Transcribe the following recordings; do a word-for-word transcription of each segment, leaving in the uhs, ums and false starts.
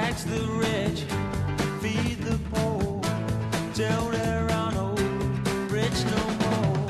Tax the rich, feed the poor, till there are no rich no more.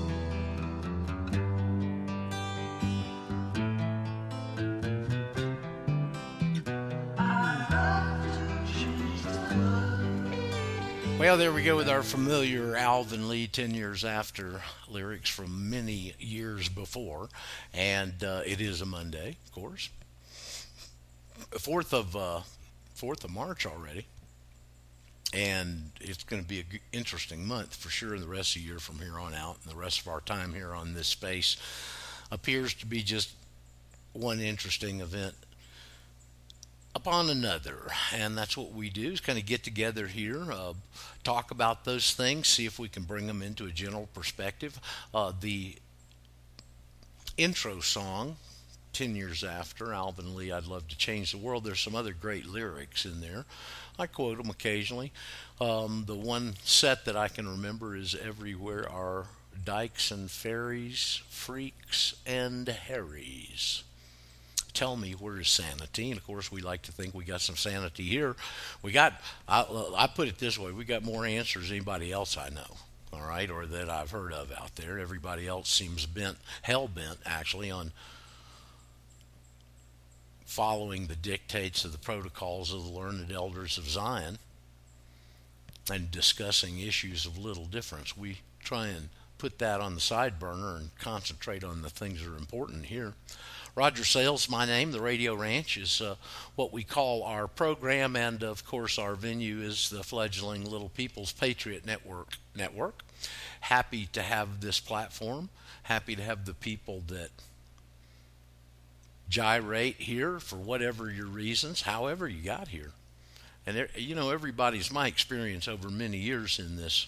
Well, there we go with our familiar Alvin Lee, ten years after, lyrics from many years before. And uh, it is a Monday, of course. fourth of, uh, fourth of March already. And it's going to be an interesting month for sure in the rest of the year from here on out. And the rest of our time here on this space appears to be just one interesting event upon another, and that's what we do, is kind of get together here, uh, talk about those things, see if we can bring them into a general perspective. Uh, the intro song, ten years after, Alvin Lee, I'd Love to Change the World, there's some other great lyrics in there. I quote them occasionally. Um, the one set that I can remember is Everywhere Are Dykes and Ferries, Freaks and Harries. Tell me, where is sanity? And of course, we like to think we got some sanity here. We got, I, I put it this way, we got more answers than anybody else I know, all right, or that I've heard of out there. Everybody else seems bent, hell bent, actually, on following the dictates of the protocols of the learned elders of Zion and discussing issues of little difference. We try and put that on the side burner and concentrate on the things that are important here. Roger Sales, my name. The Radio Ranch is uh, what we call our program, and of course our venue is the fledgling Little People's Patriot Network. Network. Happy to have this platform. Happy to have the people that gyrate here for whatever your reasons, however you got here. And you know, everybody's my experience over many years in this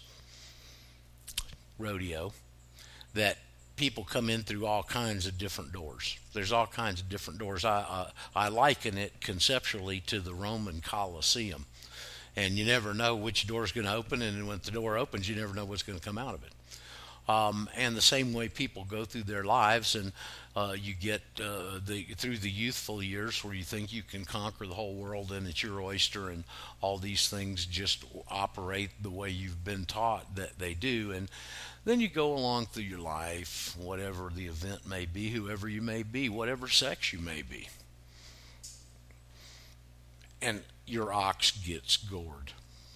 rodeo, that people come in through all kinds of different doors. There's all kinds of different doors. I uh, I liken it conceptually to the Roman Colosseum, and you never know which door is going to open, and when the door opens, you never know what's going to come out of it. Um, and the same way people go through their lives, and uh, you get uh, the through the youthful years where you think you can conquer the whole world and it's your oyster, and all these things just operate the way you've been taught that they do. And then you go along through your life, whatever the event may be, whoever you may be, whatever sex you may be, and your ox gets gored.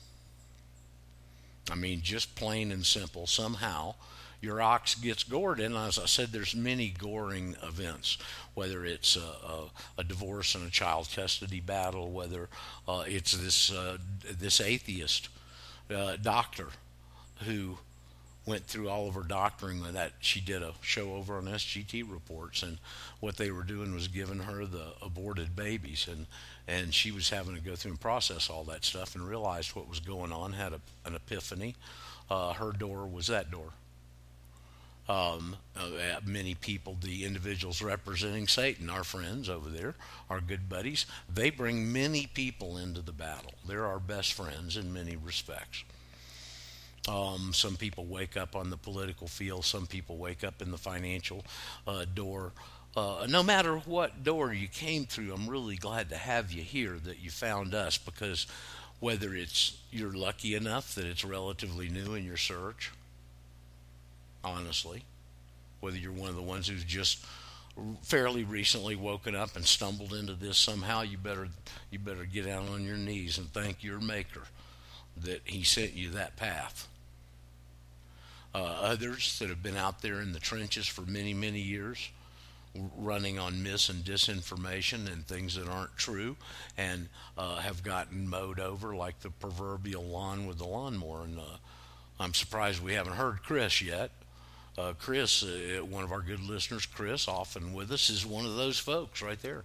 I mean, just plain and simple. Somehow your ox gets gored, and as I said, there's many goring events, whether it's a, a, a divorce and a child custody battle, whether uh, it's this uh, this atheist uh, doctor who went through all of her doctoring with that. She did a show over on S G T Reports, and what they were doing was giving her the aborted babies, and and she was having to go through and process all that stuff, and realized what was going on, had a, an epiphany. Uh, her door was that door. Um, uh, many people, the individuals representing Satan, our friends over there, our good buddies, they bring many people into the battle. They're our best friends in many respects. Um, some people wake up on the political field. Some people wake up in the financial uh, door. Uh, no matter what door you came through, I'm really glad to have you here, that you found us, because whether it's you're lucky enough that it's relatively new in your search, honestly, whether you're one of the ones who's just fairly recently woken up and stumbled into this somehow, you better you better get down on your knees and thank your Maker that he sent you that path. Uh, others that have been out there in the trenches for many, many years, running on mis and disinformation and things that aren't true, and uh, have gotten mowed over like the proverbial lawn with the lawnmower. And uh, I'm surprised we haven't heard Chris yet. Uh, Chris, uh, one of our good listeners, Chris, often with us, is one of those folks right there.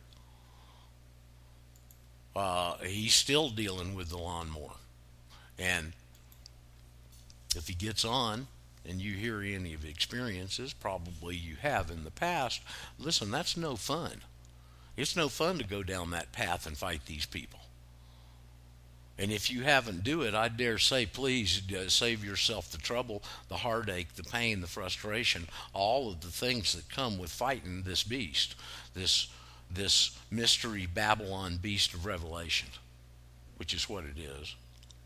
Uh, he's still dealing with the lawnmower. And if he gets on and you hear any of the experiences, probably you have in the past, listen, that's no fun. It's no fun to go down that path and fight these people. And if you haven't do it, I dare say, please uh, save yourself the trouble, the heartache, the pain, the frustration, all of the things that come with fighting this beast, this this mystery Babylon beast of Revelation. which is what it is.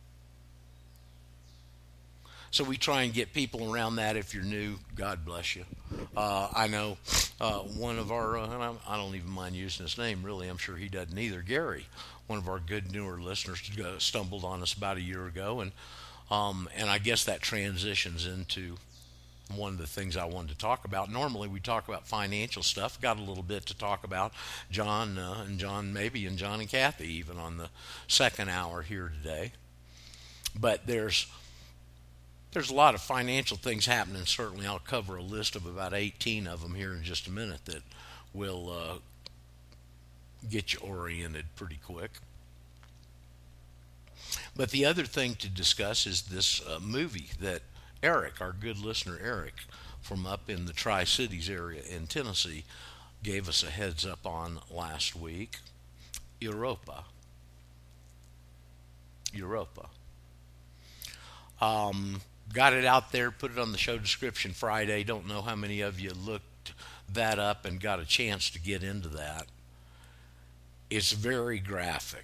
So we try and get people around that. If you're new, God bless you. Uh, I know uh, one of our, uh, and I'm, I don't even mind using his name, really. I'm sure he doesn't either. Gary, one of our good newer listeners, uh, stumbled on us about a year ago, and um, and I guess that transitions into one of the things I wanted to talk about. Normally we talk about financial stuff. Got a little bit to talk about. John uh, and John maybe, and John and Kathy even on the second hour here today. But there's There's a lot of financial things happening. Certainly, I'll cover a list of about eighteen of them here in just a minute that will uh, get you oriented pretty quick. But the other thing to discuss is this uh, movie that Eric, our good listener Eric, from up in the Tri-Cities area in Tennessee, gave us a heads up on last week. Europa. Europa. Um... Got it out there, put it on the show description Friday. Don't know how many of you looked that up and got a chance to get into that. It's very graphic.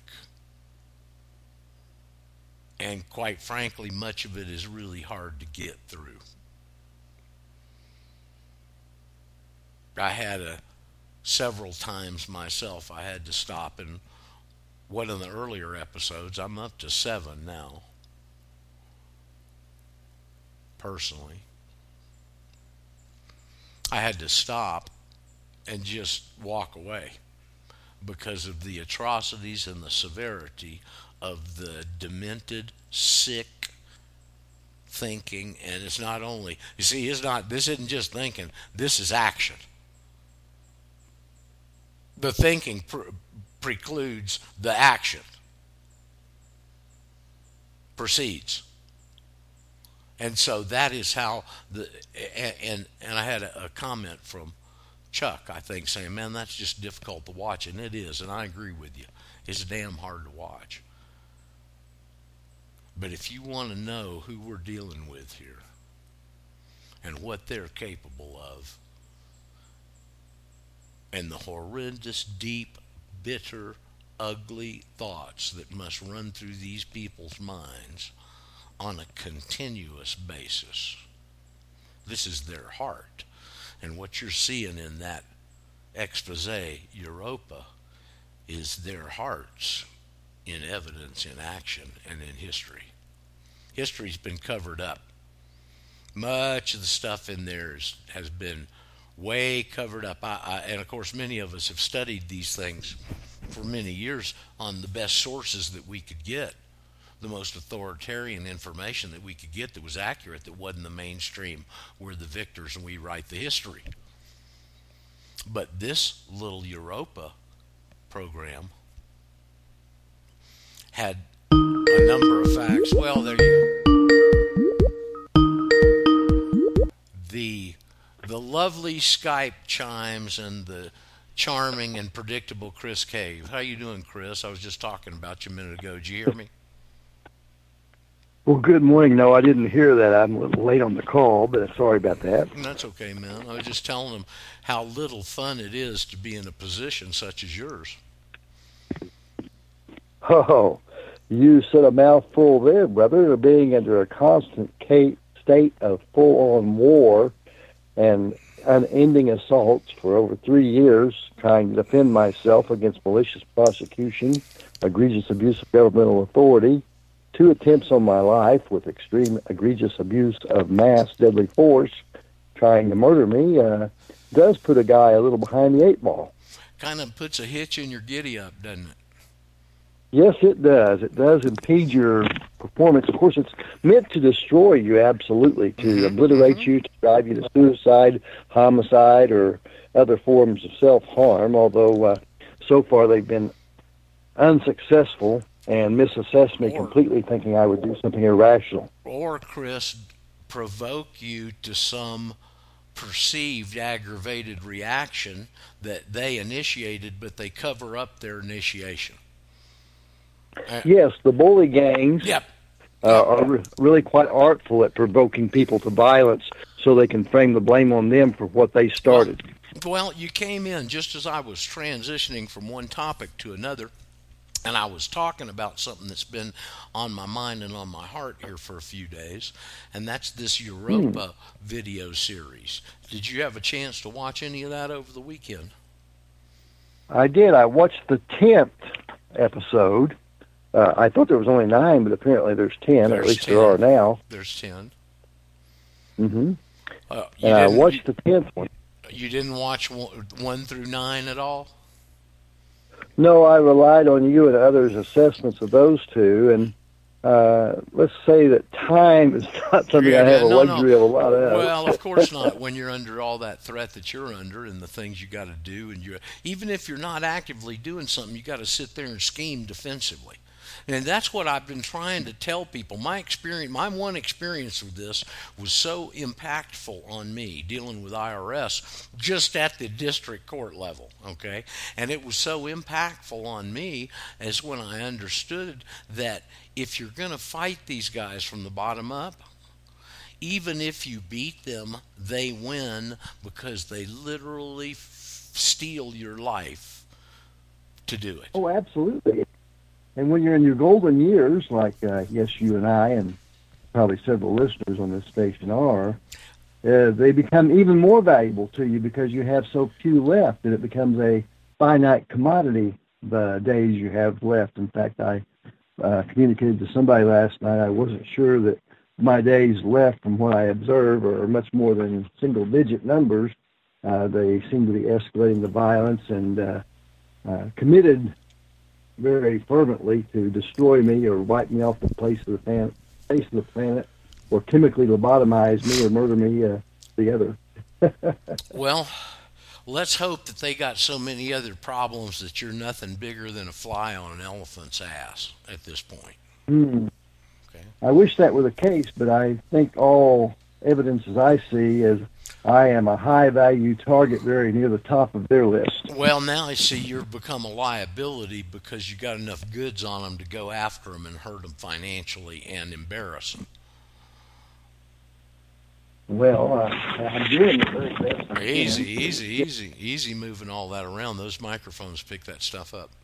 And quite frankly, much of it is really hard to get through. I had a several times myself I had to stop, and one of the earlier episodes, I'm up to seven now. Personally, I had to stop and just walk away because of the atrocities and the severity of the demented, sick thinking. And it's not only, you see, it's not, this isn't just thinking, this is action. The thinking pre- precludes the action, proceeds. And so that is how the and and I had a, a comment from Chuck, I think, saying, "Man, that's just difficult to watch," and it is, and I agree with you. It's damn hard to watch. But if you want to know who we're dealing with here and what they're capable of, and the horrendous, deep, bitter, ugly thoughts that must run through these people's minds on a continuous basis. This is their heart. And what you're seeing in that expose, Europa, is their hearts in evidence, in action, and in history. History's been covered up. Much of the stuff in there is, has been way covered up. I, I, and of course, many of us have studied these things for many years on the best sources that we could get. The most authoritarian information that we could get that was accurate, that wasn't the mainstream. We're the victors and we write the history. But this little Europa program had a number of facts. Well, there you go. The, the lovely Skype chimes and the charming and predictable Chris Cave. How you doing, Chris? I was just talking about you a minute ago. Did you hear me? Well, good morning. No, I didn't hear that. I'm a little late on the call, but sorry about that. That's okay, man. I was just telling them how little fun it is to be in a position such as yours. Oh, you said a mouthful there, brother. Being under a constant state of full-on war and unending assaults for over three years, trying to defend myself against malicious prosecution, egregious abuse of governmental authority, two attempts on my life with extreme egregious abuse of mass deadly force trying to murder me, uh, does put a guy a little behind the eight ball. Kind of puts a hitch in your giddy-up, doesn't it? Yes, it does. It does impede your performance. Of course, it's meant to destroy you, absolutely, to mm-hmm. obliterate mm-hmm. you, to drive you to suicide, homicide, or other forms of self-harm, although uh, so far they've been unsuccessful and misassessed me or, completely, thinking I would do something irrational. Or, Chris, provoke you to some perceived aggravated reaction that they initiated, but they cover up their initiation. Uh, yes, the bully gangs yep. uh, yep. are re- really quite artful at provoking people to violence so they can frame the blame on them for what they started. Well, well, you came in just as I was transitioning from one topic to another. And I was talking about something that's been on my mind and on my heart here for a few days, and that's this Europa hmm. video series. Did you have a chance to watch any of that over the weekend? I did. I watched the tenth episode. Uh, I thought there was only nine, but apparently there's ten. There's at least ten. There are now. There's ten. Mm-hmm. Uh, and I watched you, the tenth one. You didn't watch one, one through nine at all? No, I relied on you and others' assessments of those two, and uh, let's say that time is not something yeah, I have no, a luxury no. of a lot of. Well, of course not. When you're under all that threat that you're under, and the things you got to do, and you even if you're not actively doing something, you got to sit there and scheme defensively. And that's what I've been trying to tell people. My experience, my one experience with this was so impactful on me dealing with I R S just at the district court level, okay? And it was so impactful on me as when I understood that if you're going to fight these guys from the bottom up, even if you beat them, they win because they literally f- steal your life to do it. Oh, absolutely. And when you're in your golden years, like uh, yes, you and I and probably several listeners on this station are, uh, they become even more valuable to you because you have so few left, and it becomes a finite commodity, the days you have left. In fact, I uh, communicated to somebody last night, I wasn't sure that my days left from what I observe are much more than single-digit numbers. Uh, they seem to be escalating the violence and uh, uh, committed very fervently to destroy me or wipe me off the face of the planet, face of the planet, or chemically lobotomize me or murder me uh, together. Well, let's hope that they got so many other problems that you're nothing bigger than a fly on an elephant's ass at this point. Mm. Okay. I wish that were the case, but I think all evidence as I see is I am a high-value target very near the top of their list. Well, now I see you've become a liability because you got enough goods on them to go after them and hurt them financially and embarrass them. Well, uh, I'm doing the very best I can. Easy, easy, easy, easy moving all that around. Those microphones pick that stuff up.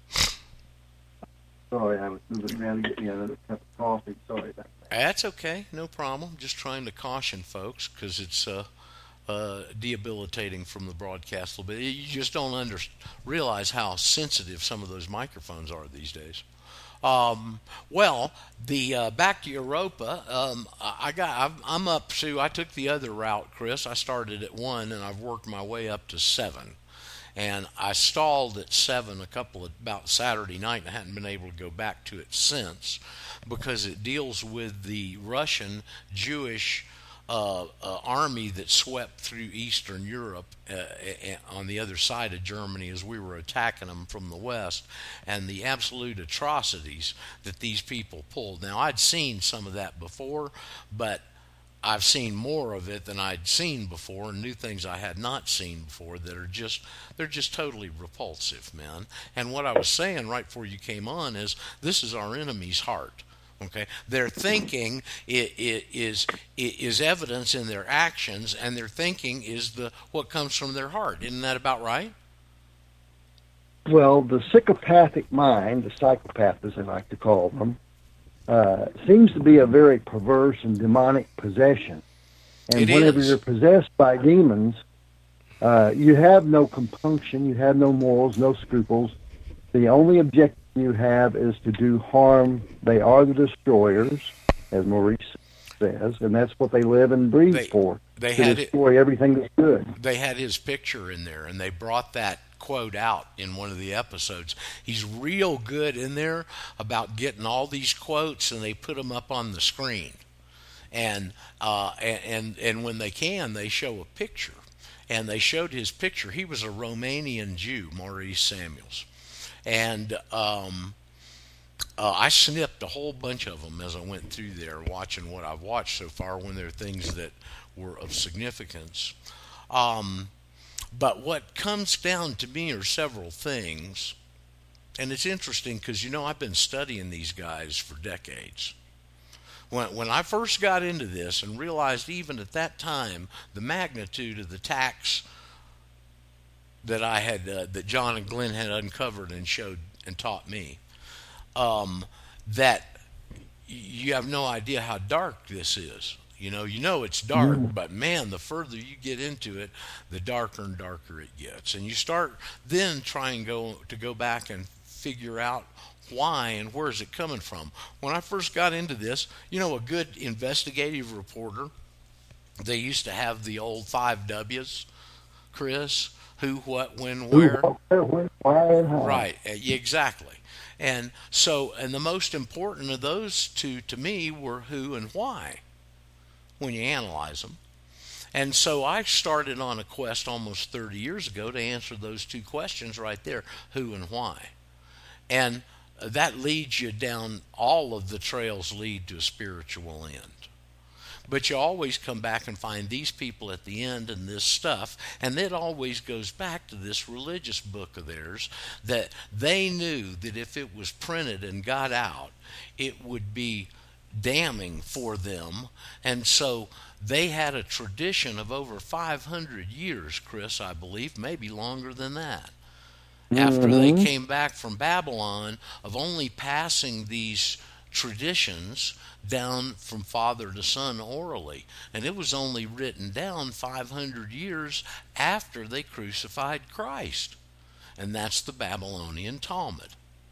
Sorry, I was moving around to get me another cup of coffee. Sorry about that. That's okay, no problem. Just trying to caution folks because it's uh, uh, debilitating from the broadcast a little bit. You just don't under, realize how sensitive some of those microphones are these days. Um, well, the uh, back to Europa, um, I got. I'm up to. I took the other route, Chris. I started at one, and I've worked my way up to seven. And I stalled at seven a couple of about Saturday night, and I hadn't been able to go back to it since because it deals with the Russian Jewish uh, uh, army that swept through Eastern Europe uh, on the other side of Germany as we were attacking them from the west, and the absolute atrocities that these people pulled. Now, I'd seen some of that before, but I've seen more of it than I'd seen before, and new things I had not seen before that are just, they're just totally repulsive, man. And what I was saying right before you came on is this is our enemy's heart. Okay, their thinking is is evidence in their actions, and their thinking is the what comes from their heart. Isn't that about right? Well, the psychopathic mind, the psychopath as they like to call them, uh, seems to be a very perverse and demonic possession. And it whenever is. you're possessed by demons, uh, you have no compunction, you have no morals, no scruples. The only objective you have is to do harm. They are the destroyers, as Maurice says, and that's what they live and breathe they, for, they to had destroy it, everything that's good. They had his picture in there, and they brought that quote out in one of the episodes. He's real good in there about getting all these quotes, and they put them up on the screen. And uh, and and when they can, they show a picture. And they showed his picture. He was a Romanian Jew, Maurice Samuels. And um, uh, I snipped a whole bunch of them as I went through there, watching what I've watched so far when there are things that were of significance. Um, but what comes down to me are several things. And it's interesting because, you know, I've been studying these guys for decades. When, when I first got into this and realized even at that time the magnitude of the tax that I had, uh, that John and Glenn had uncovered and showed and taught me, um, that you have no idea how dark this is. You know, you know it's dark, Mm. but man, the further you get into it, the darker and darker it gets. And you start then trying go to go back and figure out why and where is it coming from. When I first got into this, you know, a good investigative reporter, they used to have the old five W's, Chris, who, what, when, Who, where. what, where, when, why, and how. Right, uh, yeah, exactly. And so, and the most important of those two to me were who and why when you analyze them. And so I started on a quest almost thirty years ago to answer those two questions right there, who and why. And that leads you down, all of the trails lead to a spiritual end. But you always come back and find these people at the end and this stuff, and it always goes back to this religious book of theirs that they knew that if it was printed and got out, it would be damning for them. And so they had a tradition of over five hundred years, Chris, I believe, maybe longer than that, after they Mhm. came back from Babylon, of only passing these traditions down from father to son orally. And it was only written down five hundred years after they crucified Christ. And that's the Babylonian Talmud.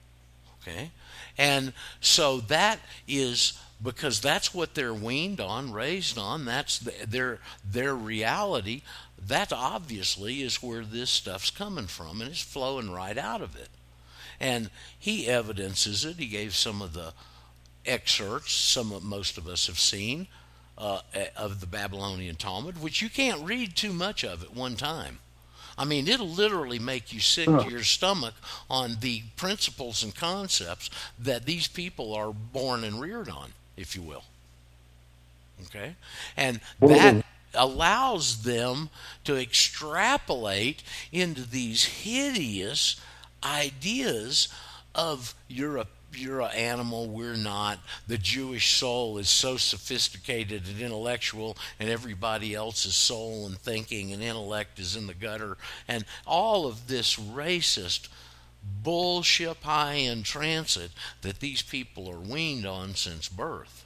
Okay? And so that is because that's what they're weaned on, raised on. That's the, their their reality. That obviously is where this stuff's coming from, and it's flowing right out of it. And he evidences it. He gave some of the excerpts, some of most of us have seen, uh, of the Babylonian Talmud, which you can't read too much of at one time. I mean, it'll literally make you sick Huh. to your stomach on the principles and concepts that these people are born and reared on, if you will. Okay? And Well, that allows them to extrapolate into these hideous ideas of you're a you're an animal, we're not. The Jewish soul is so sophisticated and intellectual, and everybody else's soul and thinking and intellect is in the gutter. And all of this racist bullshit high in transit that these people are weaned on since birth.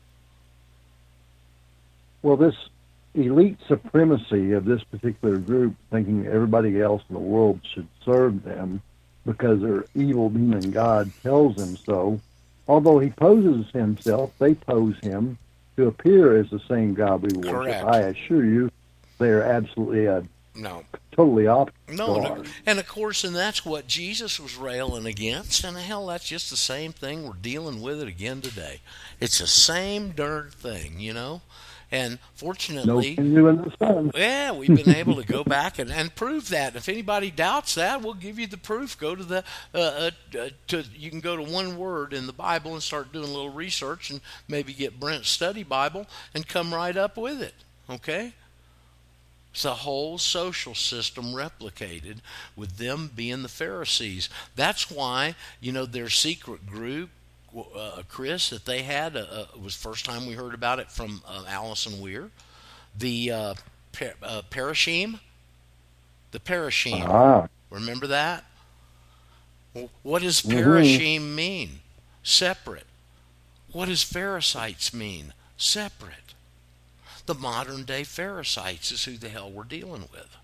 Well, this elite supremacy of this particular group, thinking everybody else in the world should serve them because their evil demon God tells them so, although he poses himself, they pose him to appear as the same God we worship. Correct. I assure you, they are absolutely a No. totally opposite. No, to and, ours. and of course, and that's what Jesus was railing against. And hell, that's just the same thing. We're dealing with it again today. It's the same darn thing, you know. And No fortunately, canoe in the sun. yeah, we've been able to go back and, and prove that. If anybody doubts that, we'll give you the proof. Go to the uh, uh, uh, to you can go to one word in the Bible and start doing a little research and maybe get Brent's study Bible and come right up with it. Okay. It's the whole social system replicated with them being the Pharisees. That's why, you know, their secret group, uh, Chris, that they had, uh, uh, was first time we heard about it from uh, Allison Weir. The uh, per, uh, Parashim, the Parashim. Ah, Remember that? Well, what does Mhm. Parashim mean? Separate. What does Pharisees mean? Separate. The modern day Pharisees is who the hell we're dealing with.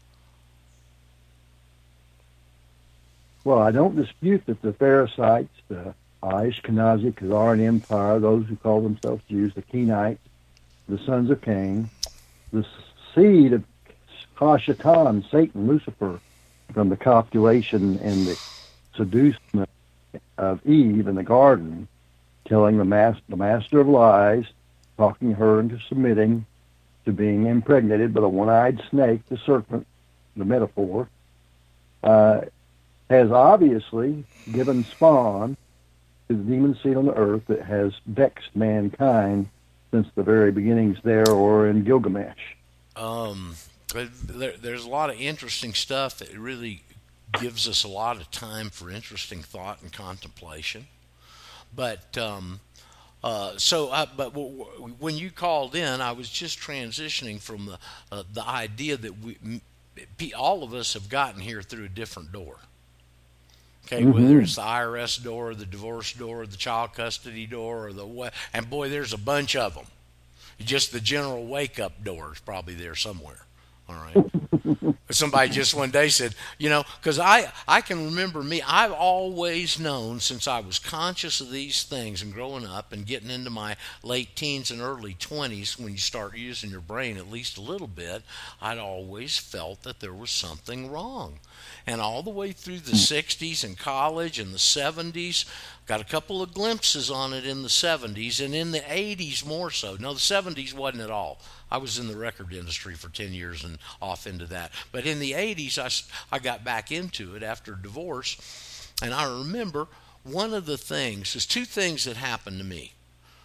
well, I don't dispute that the Pharisees, the Ashkenazi, Khazarian Empire, those who call themselves Jews, the Kenites, the sons of Cain, the seed of Hashatan, Satan, Lucifer, from the copulation and the seducement of Eve in the garden, telling the, mas- the master of lies, talking her into submitting to being impregnated by the one-eyed snake, the serpent, the metaphor, uh, has obviously given spawn to the demon seed on the earth that has vexed mankind since the very beginnings there or in Gilgamesh. Um, but there, there's a lot of interesting stuff that really gives us a lot of time for interesting thought and contemplation. But um, uh, so, I, but w- w- when you called in, I was just transitioning from the uh, the idea that we, m- all of us have gotten here through a different door. Okay, Mhm. whether it's the I R S door, the divorce door, the child custody door, or the what, and boy, there's a bunch of them. Just the general wake-up door is probably there somewhere. All right. Somebody just one day said, you know, because I, I can remember me, I've always known since I was conscious of these things and growing up and getting into my late teens and early twenties, when you start using your brain at least a little bit, I'd always felt that there was something wrong. And all the way through the sixties and college and the seventies, got a couple of glimpses on it in the seventies, and in the eighties more so. No, the seventies wasn't at all. I was in the record industry for ten years and off into that. But in the eighties, I, I got back into it after divorce. And I remember one of the things, there's two things that happened to me.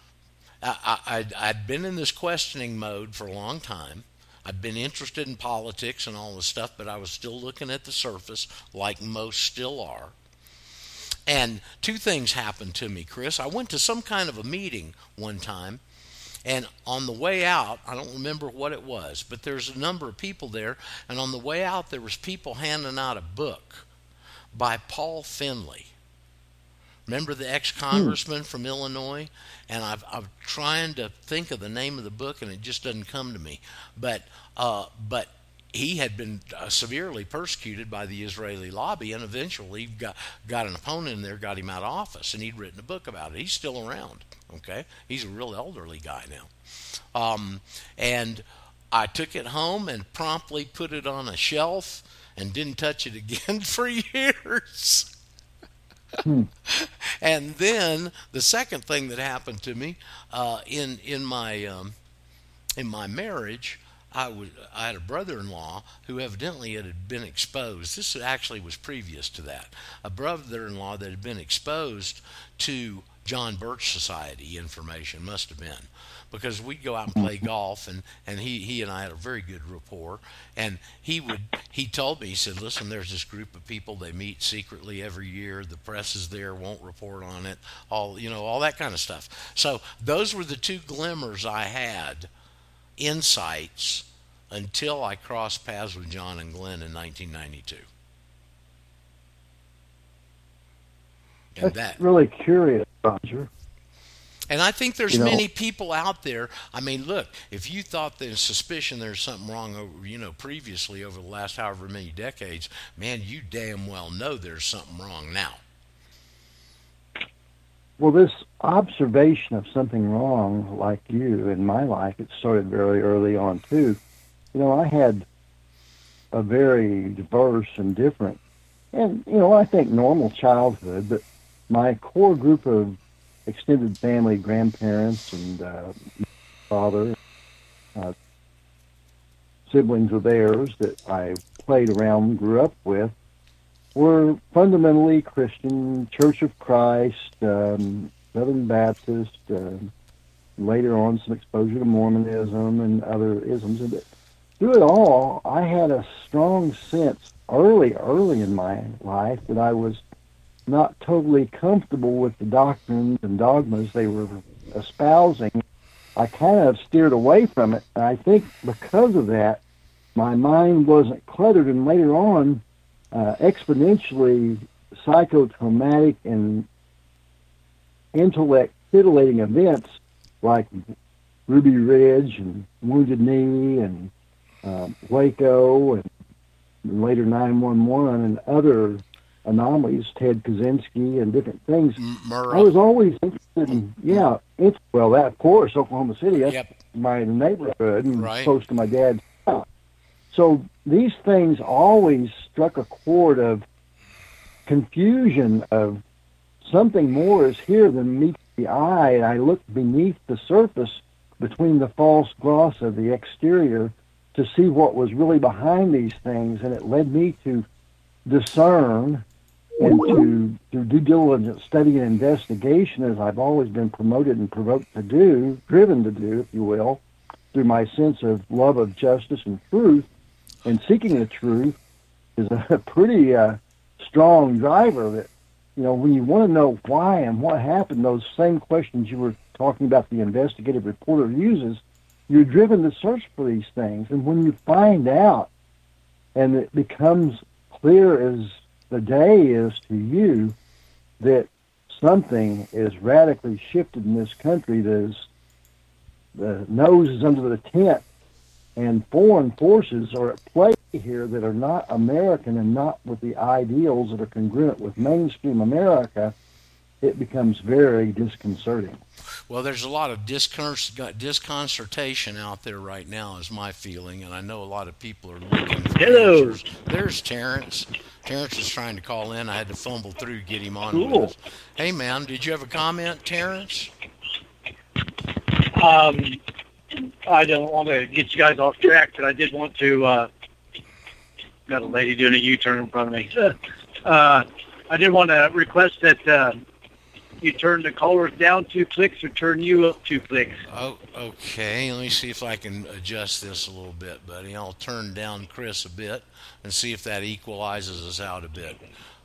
I, I, I'd, I'd been in this questioning mode for a long time. I'd been interested in politics and all this stuff, but I was still looking at the surface like most still are. And two things happened to me, Chris. I went to some kind of a meeting one time, and on the way out, I don't remember what it was, but there's a number of people there, and on the way out there was people handing out a book by Paul Finley. Remember the ex-congressman hmm. from Illinois? And I've, I'm trying to think of the name of the book, and it just doesn't come to me. But uh, but he had been uh, severely persecuted by the Israeli lobby, and eventually got, got an opponent in there, got him out of office, and he'd written a book about it. He's still around, okay? He's a real elderly guy now. Um, and I took it home and promptly put it on a shelf and didn't touch it again for years. Hmm. And then the second thing that happened to me uh, in in my um, in my marriage, I was I had a brother-in-law who evidently had been exposed. This actually was previous to that. A brother-in-law that had been exposed to John Birch Society information, must have been, because we'd go out and play golf, and, and he, he and I had a very good rapport, and he would he told me, he said, listen, there's this group of people, they meet secretly every year, the press is there, won't report on it, all you know, all that kind of stuff. So those were the two glimmers I had, insights, until I crossed paths with John and Glenn in nineteen ninety-two. And That's that really curious, Roger. And I think there's you know, many people out there. I mean, look, if you thought there's suspicion there's something wrong over, you know, previously over the last however many decades, man, you damn well know there's something wrong now. Well, this observation of something wrong, like you, in my life, it started very early on, too. You know, I had a very diverse and different, and, you know, I think normal childhood, but my core group of extended family, grandparents and uh, father, uh, siblings of theirs that I played around, grew up with, were fundamentally Christian, Church of Christ, um, Southern Baptist, uh, later on some exposure to Mormonism and other isms. And through it all, I had a strong sense early, early in my life that I was not totally comfortable with the doctrines and dogmas they were espousing. I kind of steered away from it. And I think because of that, my mind wasn't cluttered, and later on, uh, exponentially psychotraumatic and intellect titillating events like Ruby Ridge and Wounded Knee and uh, Waco and later nine one one and other anomalies, Ted Kaczynski and different things. Murrah. I was always interested in, yeah, it's, well, that, of course, Oklahoma City, that's yep. my neighborhood and right. close to my dad's house. So these things always struck a chord of confusion of something more is here than meets the eye, and I looked beneath the surface between the false gloss of the exterior to see what was really behind these things, and it led me to discern and to, to due diligent study and investigation, as I've always been promoted and provoked to do, driven to do, if you will, through my sense of love of justice and truth, and seeking the truth is a pretty uh, strong driver that, you know, when you want to know why and what happened, those same questions you were talking about the investigative reporter uses, you're driven to search for these things. And when you find out and it becomes clear as the day is to you that something is radically shifted in this country. That is, the nose is under the tent, and foreign forces are at play here that are not American and not with the ideals that are congruent with mainstream America. It becomes very disconcerting. Well, there's a lot of discon- disconcertation out there right now, is my feeling, and I know a lot of people are looking for Hello. answers. There's Terrence. Terrence is trying to call in. I had to fumble through, get him on Cool. with us. Hey, man, did you have a comment, Terrence? Um, I don't want to get you guys off track, but I did want to. Uh, got a lady doing a U-turn in front of me. Uh, I did want to request that uh, you turn the callers down two clicks or turn you up two clicks. Oh, okay. Let me see if I can adjust this a little bit, buddy. I'll turn down Chris a bit and see if that equalizes us out a bit.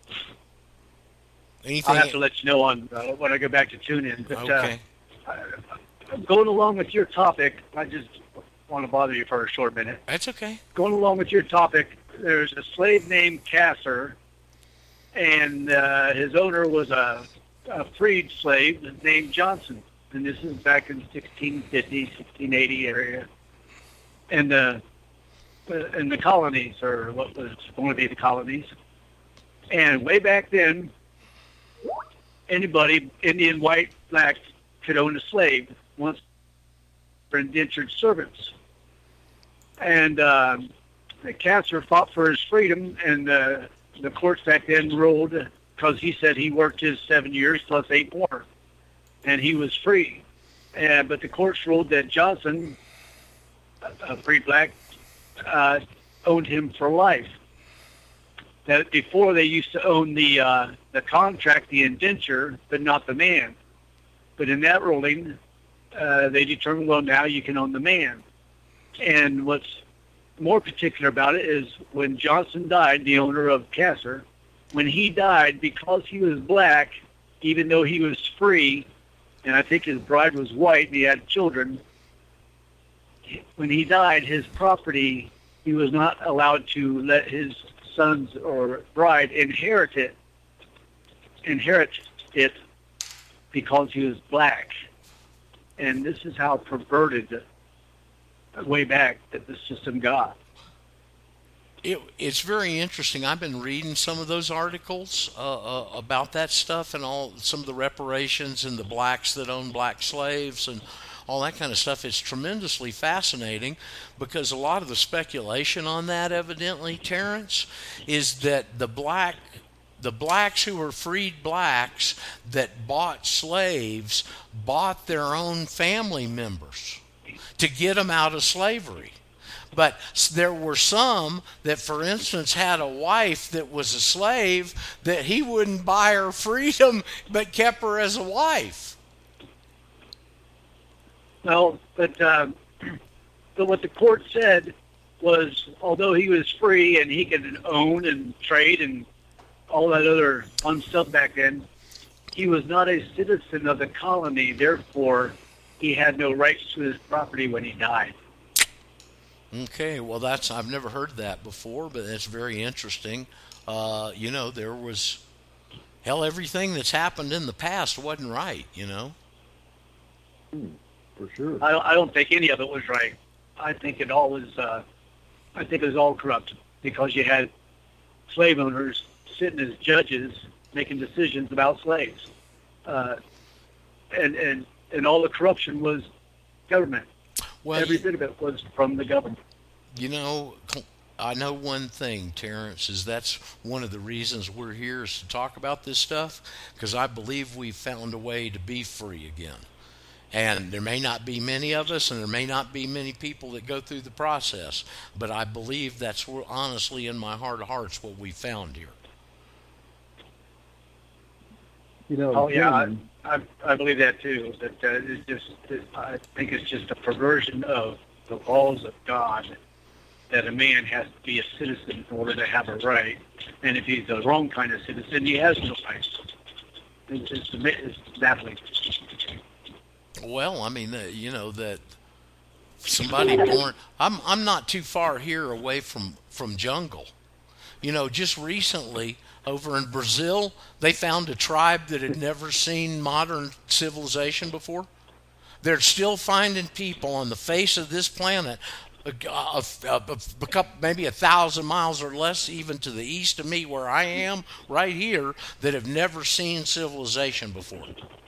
Anything? I'll have to let you know on uh, when I go back to tune in. But, Okay. uh, going along with your topic, I just want to bother you for a short minute. That's okay. Going along with your topic, there's a slave named Casser, and uh, his owner was a, a freed slave named Johnson. And this is back in sixteen fifty, sixteen eighty area. And uh, in the colonies, or what was going to be the colonies. And way back then, anybody, Indian, white, black, could own a slave once for indentured servants. And uh, Casser fought for his freedom, and uh, the courts back then ruled, because he said he worked his seven years plus eight more, and he was free. And, but the courts ruled that Johnson, a free black, uh, owned him for life. That before they used to own the uh, the contract, the indenture, but not the man. But in that ruling, uh, they determined, well, now you can own the man. And what's more particular about it is when Johnson died, the owner of Casser, when he died, because he was black, even though he was free, and I think his bride was white and he had children, when he died, his property, he was not allowed to let his sons or bride inherit it, inherit it because he was black. And this is how perverted way back that the system got. It, it's very interesting. I've been reading some of those articles uh, uh, about that stuff and all, some of the reparations and the blacks that own black slaves and all that kind of stuff. It's tremendously fascinating because a lot of the speculation on that, evidently, Terrence, is that the black the blacks who were freed blacks that bought slaves bought their own family members to get them out of slavery. But there were some that, for instance, had a wife that was a slave that he wouldn't buy her freedom but kept her as a wife. No, but, uh, but what the court said was, although he was free and he could own and trade and all that other fun stuff back then, he was not a citizen of the colony. Therefore, he had no rights to his property when he died. Okay, well, that's I've never heard that before, but it's very interesting. Uh, you know, there was, hell, everything that's happened in the past wasn't right, you know? For sure. I, I don't think any of it was right. I think it all was, uh, I think it was all corrupt because you had slave owners sitting as judges making decisions about slaves. Uh, and, and, and all the corruption was government. Well, Every you, bit of it was from the government. you know, I know one thing, Terrence, is that's one of the reasons we're here is to talk about this stuff, because I believe we've found a way to be free again. And there may not be many of us, and there may not be many people that go through the process, but I believe that's honestly in my heart of hearts what we found here. You know, Oh, yeah, I, Jim, I, I believe that too. That uh, it's just, it, I think it's just a perversion of the laws of God that a man has to be a citizen in order to have a right. And if he's the wrong kind of citizen, he has no rights. It's, it's, it's baffling. Well, I mean, uh, you know, that somebody born, I'm I'm not too far here away from, from jungle. You know, just recently, over in Brazil, they found a tribe that had never seen modern civilization before. They're still finding people on the face of this planet, a, a, a, a couple, maybe a thousand miles or less, even to the east of me, where I am, right here, that have never seen civilization before.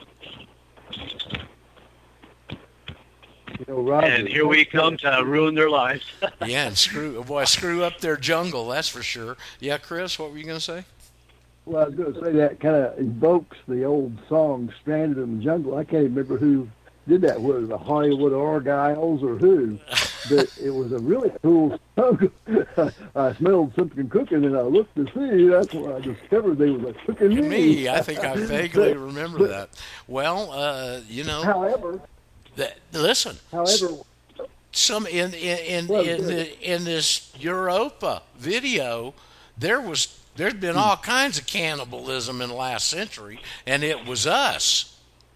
You know, Roger, And here we come to ruin their lives. Yeah, and screw boy, screw up their jungle. That's for sure. Yeah, Chris, what were you going to say? Well, I was going to say that kind of invokes the old song "Stranded in the Jungle." I can't remember who did that, whether it was the Hollywood Argyles or who, but it was a really cool song. I smelled something cooking, and I looked to see. That's when I discovered they were cooking me. Me, I think I vaguely But- remember but- that. Well, uh, you know, However, that, listen. however, Some in in in, Well, in, good. the, in this Europa video, there was there's been all kinds of cannibalism in the last century, and it was us.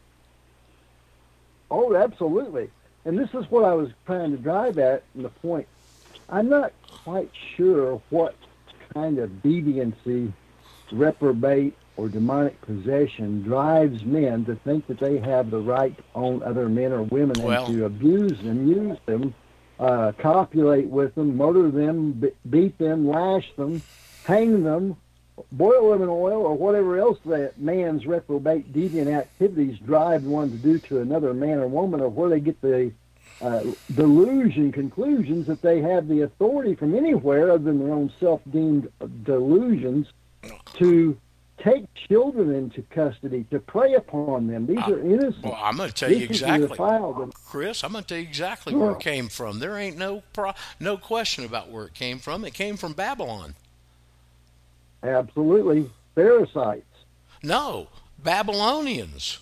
oh, absolutely. And this is what I was trying to drive at in the point. I'm not quite sure what kind of deviancy, reprobate, or demonic possession drives men to think that they have the right to own other men or women Well- and to abuse them, use them, uh, copulate with them, murder them, be- beat them, lash them, hang them, boil them in oil, or whatever else that man's reprobate deviant activities drive one to do to another man or woman, or where they get the uh, delusion conclusions that they have the authority from anywhere other than their own self-deemed delusions to take children into custody, to prey upon them. These are innocent. Well, I'm going to tell you This is exactly, defiled. Chris. I'm going to tell you exactly where it came from. There ain't no pro, no question about where it came from. It came from Babylon. Absolutely. Parasites. No, Babylonians.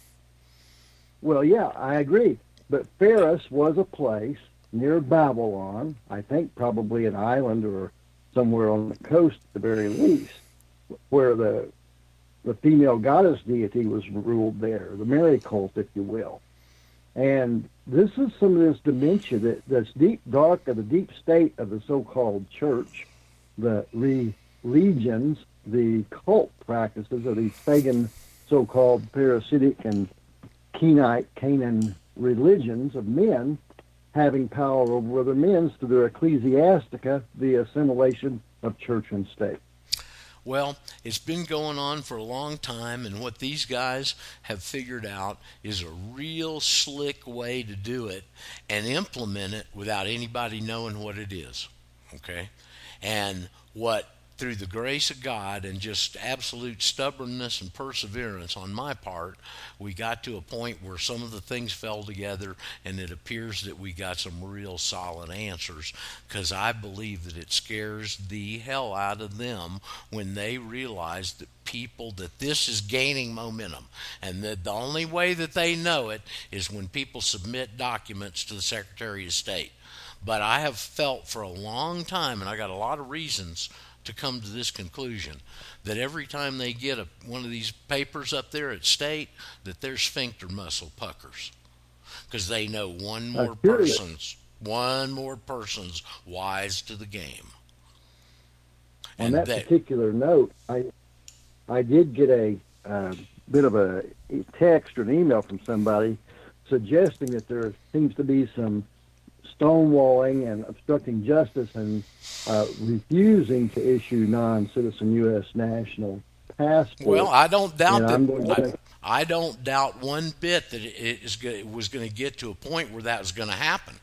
Well, yeah, I agree. But Pharos was a place near Babylon, I think probably an island or somewhere on the coast at the very least, where the the female goddess deity was ruled there, the Mary cult, if you will. And this is some of this dementia that, that's deep, dark of the deep state of the so-called church, the religions, the cult practices of these pagan so-called parasitic and Kenite, Canaan religions of men having power over other men through their ecclesiastica, the assimilation of church and state. Well, it's been going on for a long time, and what these guys have figured out is a real slick way to do it and implement it without anybody knowing what it is. Okay? And what, through the grace of God and just absolute stubbornness and perseverance on my part, we got to a point where some of the things fell together, and it appears that we got some real solid answers, because I believe that it scares the hell out of them when they realize that people, that this is gaining momentum, and that the only way that they know it is when people submit documents to the Secretary of State. But I have felt for a long time, and I got a lot of reasons to come to this conclusion, that every time they get a, one of these papers up there at state, that their sphincter muscle puckers, because they know one more curious. person's one more person's wise to the game. On And that they, particular note, I I did get a uh, bit of a text or an email from somebody suggesting that there seems to be some stonewalling and obstructing justice and uh, refusing to issue non-citizen U S national passports. well, I don't doubt And I'm going to that. say- I, I don't doubt one bit that it is go- it was going to get to a point where that was going to happen.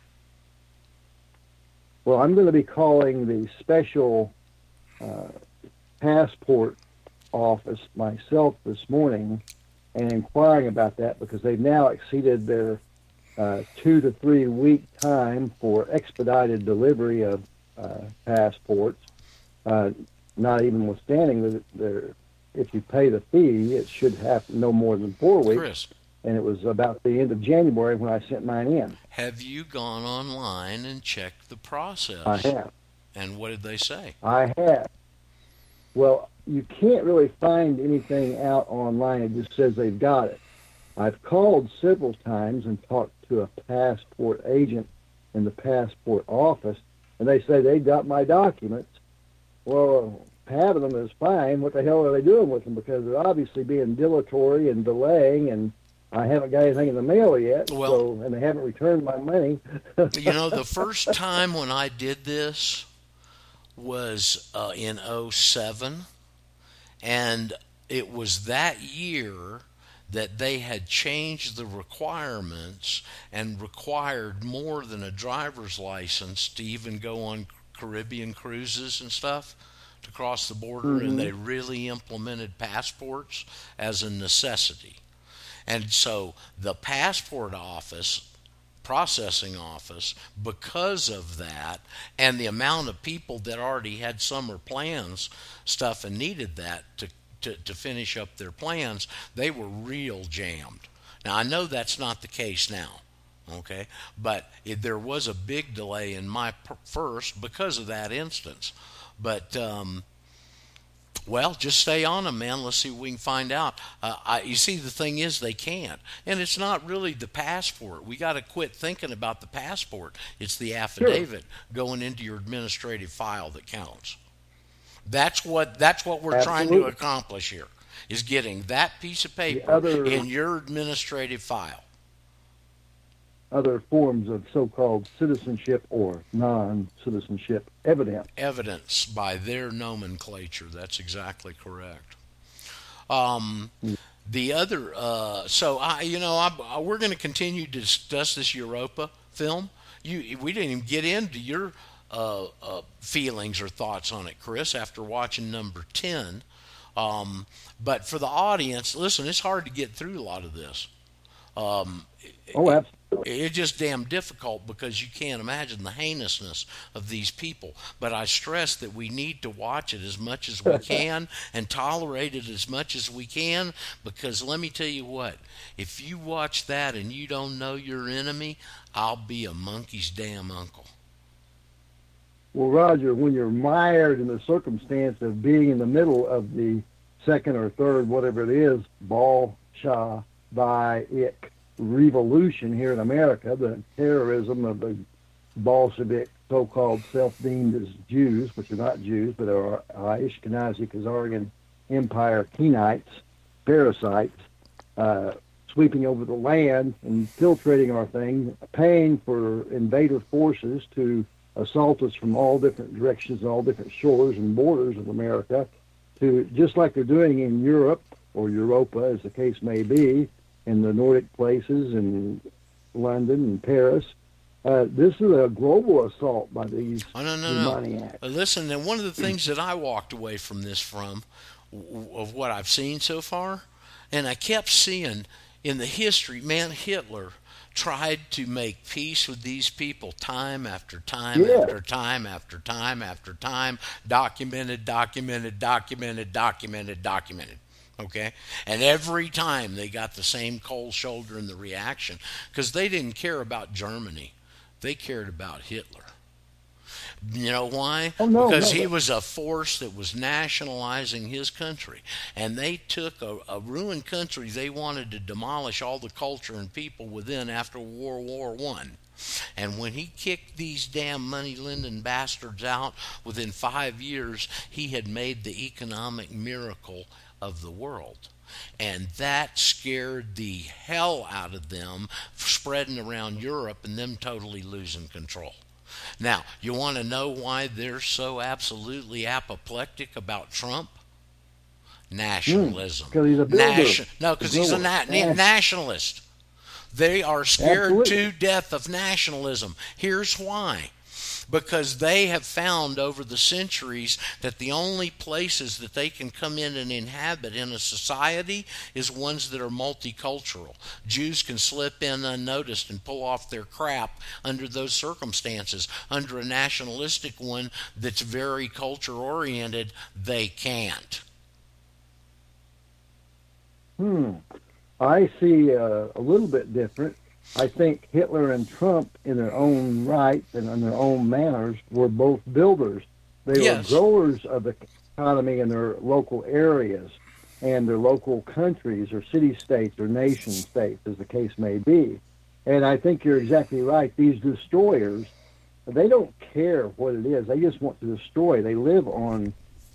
Well, I'm going to be calling the special uh, passport office myself this morning and inquiring about that, because they've now exceeded their uh, two to three week time for expedited delivery of uh, passports. Uh, not even withstanding that there, if you pay the fee, it should have no more than four weeks. Chris, And it was about the end of January when I sent mine in. have you gone online and checked the process? I have. And what did they say? I have. Well, you can't really find anything out online. It just says they've got it. I've called several times and talked to a passport agent in the passport office, and they say they got my documents. Well, having them is fine. What the hell are they doing with them? Because they're obviously being dilatory and delaying, and I haven't got anything in the mail yet, Well, so, and they haven't returned my money. You know, the first time when I did this was uh, in oh seven, and it was that year that they had changed the requirements and required more than a driver's license to even go on Caribbean cruises and stuff to cross the border, Mm-hmm. and they really implemented passports as a necessity. And so the passport office, processing office, because of that and the amount of people that already had summer plans stuff and needed that to, to, to finish up their plans, they were real jammed. Now, I know that's not the case now, okay? But it, there was a big delay in my per- first because of that instance. But, um, well, just stay on them, man. Let's see what we can find out. Uh, I, you see, the thing is, they can't. And it's not really the passport. We got to quit thinking about the passport. It's the affidavit going into your administrative file that counts. That's what that's what we're trying to Absolutely. accomplish here, is getting that piece of paper other- in your administrative file. Other forms of so-called citizenship or non-citizenship evidence. Evidence by their nomenclature. That's exactly correct. Um, the other, uh, so I, you know, I, I, we're going to continue to discuss this Europa film. You, we didn't even get into your uh, uh, feelings or thoughts on it, Chris, after watching number ten. Um, but for the audience, listen, it's hard to get through a lot of this. Um, Oh, absolutely. It's just damn difficult because you can't imagine the heinousness of these people. But I stress that we need to watch it as much as we can and tolerate it as much as we can, because let me tell you what, if you watch that and you don't know your enemy, I'll be a monkey's damn uncle. Well, Roger, when you're mired in the circumstance of being in the middle of the second or third, whatever it is, Bolshevik revolution here in America, the terrorism of the Bolshevik so-called self-deemed as Jews, which are not Jews, but are uh, Ashkenazi Khazarian Empire Kenites, parasites, uh, sweeping over the land, infiltrating our thing, paying for invader forces to assault us from all different directions, all different shores and borders of America, to just like they're doing in Europe or Europa, as the case may be, in the Nordic places, in London and Paris. Uh, this is a global assault by these oh, no, no, demoniacs. No. Listen, and one of the things that I walked away from this from, w- of what I've seen so far, and I kept seeing in the history, man, Hitler tried to make peace with these people time after time Yeah. after time after time after time, documented, documented, documented, documented, documented. Okay? And every time they got the same cold shoulder in the reaction, because they didn't care about Germany. They cared about Hitler. You know why? Oh, no, because no, he but- was a force that was nationalizing his country. And they took a, a ruined country they wanted to demolish all the culture and people within after World War One. And when he kicked these damn money-lending bastards out, within five years, he had made the economic miracle of the world. And that scared the hell out of them, spreading around Europe and them totally losing control. Now, you want to know why they're so absolutely apoplectic about Trump? Nationalism. Mm, 'cause he's a builder. Nation- no, because he's a na- Builder. nationalist. They are scared Absolutely. to death of nationalism. Here's why. Because they have found over the centuries that the only places that they can come in and inhabit in a society is ones that are multicultural. Jews can slip in unnoticed and pull off their crap under those circumstances. Under a nationalistic one that's very culture-oriented, they can't. Hmm. I see uh, a little bit different. I think Hitler and Trump, in their own right and in their own manners, were both builders. They Yes. were growers of the economy in their local areas and their local countries or city-states or nation-states, as the case may be. And I think you're exactly right. These destroyers, they don't care what it is. They just want to destroy. They live on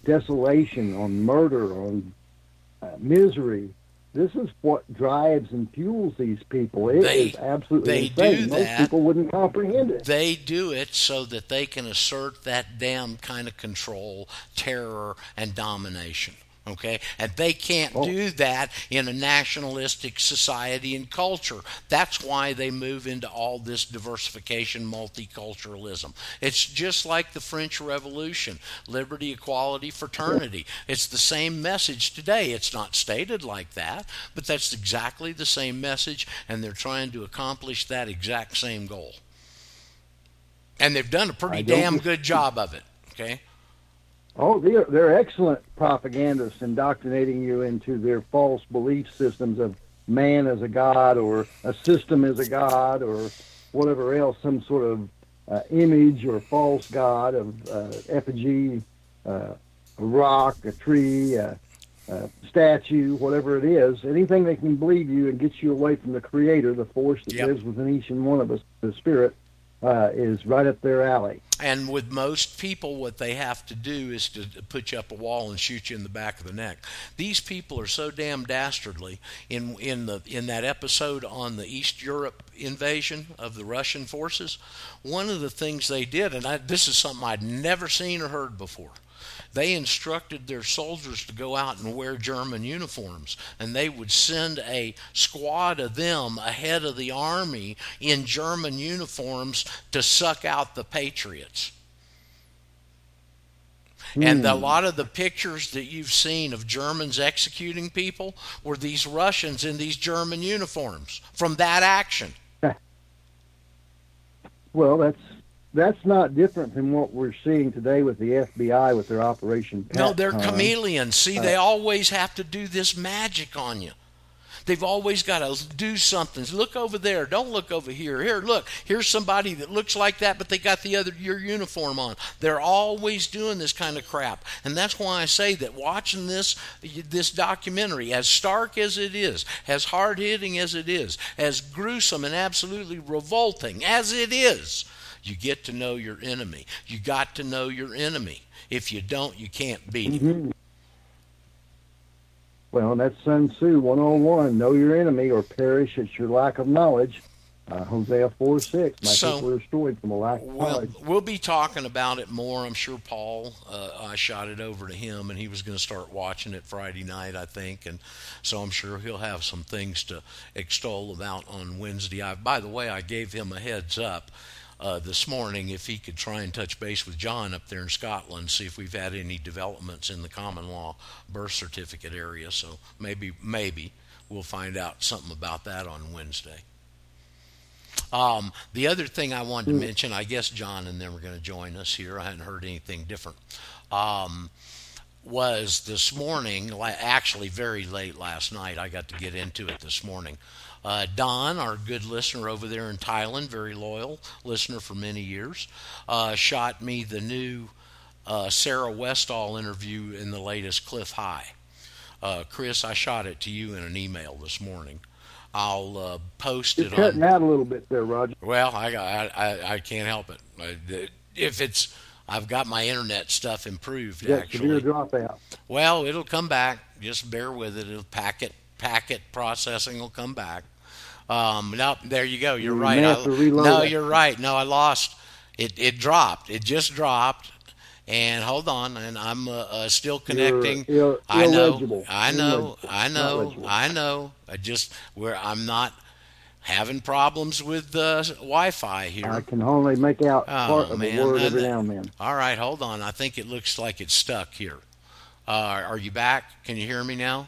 desolation, on murder, on uh, misery. This is what drives and fuels these people. It They- is absolutely they insane. do Most that. people wouldn't comprehend it. They do it so that they can assert that damn kind of control, terror, and domination. Okay? And they can't Oh. do that in a nationalistic society and culture. That's why they move into all this diversification, multiculturalism. It's just like the French Revolution, liberty, equality, fraternity. It's the same message today. It's not stated like that, but that's exactly the same message, and they're trying to accomplish that exact same goal. And they've done a pretty I don't damn dis- good job of it. Okay? Oh, they're, they're excellent propagandists, indoctrinating you into their false belief systems of man as a god, or a system as a god, or whatever else, some sort of uh, image or false god of uh, effigy, uh, a rock, a tree, a, a statue, whatever it is. Anything they can believe you and get you away from the Creator, the force that Yep. lives within each and one of us, the Spirit, uh, is right up their alley. And with most people, what they have to do is to put you up a wall and shoot you in the back of the neck. These people are so damn dastardly. In in the in that episode on the East Europe invasion of the Russian forces, one of the things they did, and I, this is something I'd never seen or heard before, they instructed their soldiers to go out and wear German uniforms, and they would send a squad of them ahead of the army in German uniforms to suck out the patriots. And a lot of the pictures that you've seen of Germans executing people were these Russians in these German uniforms from that action. Well, that's that's not different than what we're seeing today with the F B I with their Operation No, they're Pat Con. chameleons. See, they always have to do this magic on you. They've always got to do something. Look over there. Don't look over here. Here, look. Here's somebody that looks like that, but they got the other your uniform on. They're always doing this kind of crap, and that's why I say that watching this this documentary, as stark as it is, as hard hitting as it is, as gruesome and absolutely revolting as it is, you get to know your enemy. You got to know your enemy. If you don't, you can't beat him. Mm-hmm. Well, that's Sun Tzu one oh one. Know your enemy or perish at your lack of knowledge. Uh, Hosea four six. My So, people are destroyed from a lack of Well, knowledge. we'll be talking about it more. I'm sure Paul, uh, I shot it over to him, and he was going to start watching it Friday night, I think. And so I'm sure he'll have some things to extol about on Wednesday. I, by the way, I gave him a heads up uh, this morning if he could try and touch base with John up there in Scotland, see if we've had any developments in the common law birth certificate area. So maybe, maybe we'll find out something about that on Wednesday. Um, the other thing I wanted to mention, I guess John and them are going to join us here. I hadn't heard anything different. Um, was this morning, actually very late last night, I got to get into it this morning. Uh, Don, our good listener over there in Thailand, very loyal listener for many years, uh, shot me the new uh, Sarah Westall interview in the latest Cliff High. Uh, Chris, I shot it to you in an email this morning. I'll uh, post You're it cutting on. out a little bit there, Roger. Well, I, I I I can't help it. I, if it's, I've got my internet stuff improved Yeah, severe actually. dropout. Well, it'll come back. Just bear with it. It'll packet packet processing will come back. Um, no, there you go. You're You right. may I, have to reload no, that. you're right. No, I lost. It it dropped. It just dropped. And hold on, and I'm uh, uh, still connecting. You're ill- I know, illegible. I know, Illegible. I Not know, legible. I know. I just where I'm not having problems with uh, Wi-Fi here. I can only make out Oh, part of man, a word that- every now and then. All right, hold on. I think it looks like it's stuck here. Uh, are you back? Can you hear me now?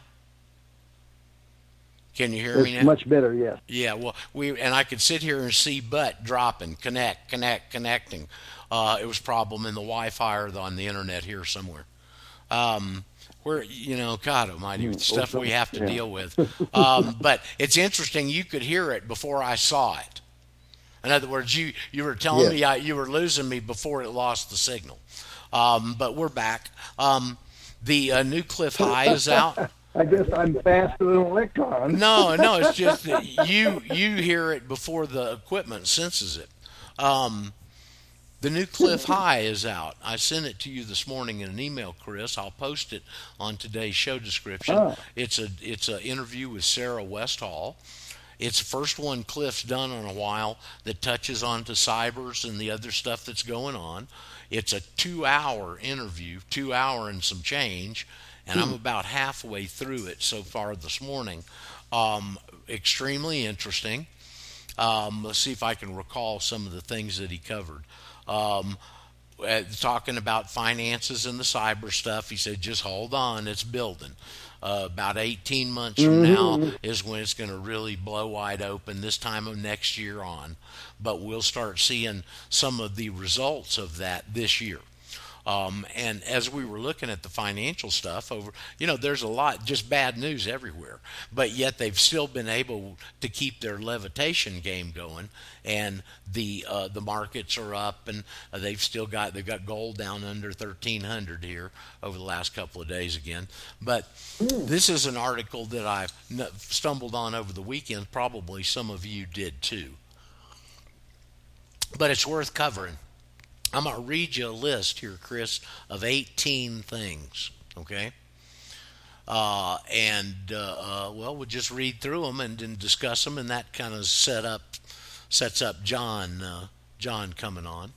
Can you hear me It's now? much better, yes. Yeah, well, we and I could sit here and see butt dropping, connect, connect, connecting. Uh, it was a problem in the Wi-Fi or the, on the internet here somewhere. Um, where, you know, God almighty, Mm, stuff we have to yeah. deal with. Um, but it's interesting, you could hear it before I saw it. In other words, you, you were telling Yes. me I, you were losing me before it lost the signal. Um, but we're back. Um, the uh, new Cliff High is out. I guess I'm faster than an electron. No, no, it's just that you, you hear it before the equipment senses it. Um, I guess I'm faster than an electron. you, you hear it before the equipment senses it. Um, but it's interesting, you could hear it before I saw it. In other words, you, you were telling me I, you were losing me before it lost the signal. Um, but we're back. Um, the uh, new Cliff High is out. No, no, it's just that you you hear it before the equipment senses it. Um, The new Cliff High is out. I sent it to you this morning in an email, Chris. I'll post it on today's show description. Ah. It's a it's an interview with Sarah Westall. It's the first one Cliff's done in a while that touches onto cybers and the other stuff that's going on. It's a two-hour interview, two hour and some change, and I'm about halfway through it so far this morning. Um, extremely interesting. Um, let's see if I can recall some of the things that he covered. Um, uh, talking about finances and the cyber stuff, he said, just hold on, it's building. Uh, about eighteen months from now is when it's going to really blow wide open, this time of next year on. But we'll start seeing some of the results of that this year. Um, and as we were looking at the financial stuff over, you know, there's a lot, just bad news everywhere, but yet they've still been able to keep their levitation game going, and the uh, the markets are up, and uh, they've still got, they've got gold down under thirteen hundred here over the last couple of days again. But this is an article that I stumbled on over the weekend. Probably some of you did too, but it's worth covering. I'm going to read you a list here, Chris, of eighteen things, okay? Uh, and, uh, uh, well, we'll just read through them and then discuss them, and that kind of set up, sets up John, uh, John coming on.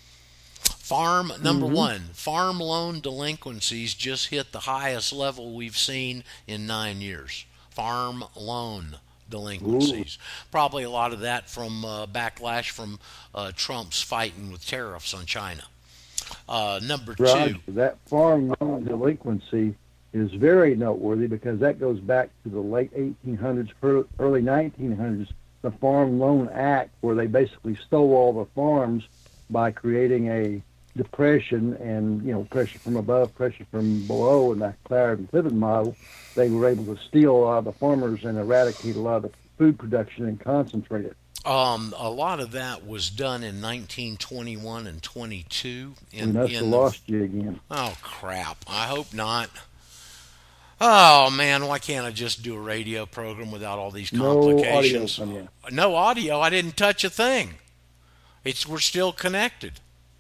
Farm, number mm-hmm. one, farm loan delinquencies just hit the highest level we've seen in nine years. Farm loan delinquencies. Ooh. Probably a lot of that from uh, backlash from uh, Trump's fighting with tariffs on China. Uh, number right. two. That farm loan delinquency is very noteworthy because that goes back to the late eighteen hundreds, early nineteen hundreds, the Farm Loan Act, where they basically stole all the farms by creating a depression and, you know, pressure from above, pressure from below, and that Clarendon-Clifford model. They were able to steal a lot of the farmers and eradicate a lot of the food production and concentrate it. Um, a lot of that was done in nineteen twenty-one and twenty-two. In, we must in have the, lost you again. Oh, crap. I hope not. Oh, man, why can't I just do a radio program without all these complications? No audio. No audio. I didn't touch a thing. It's We're still connected.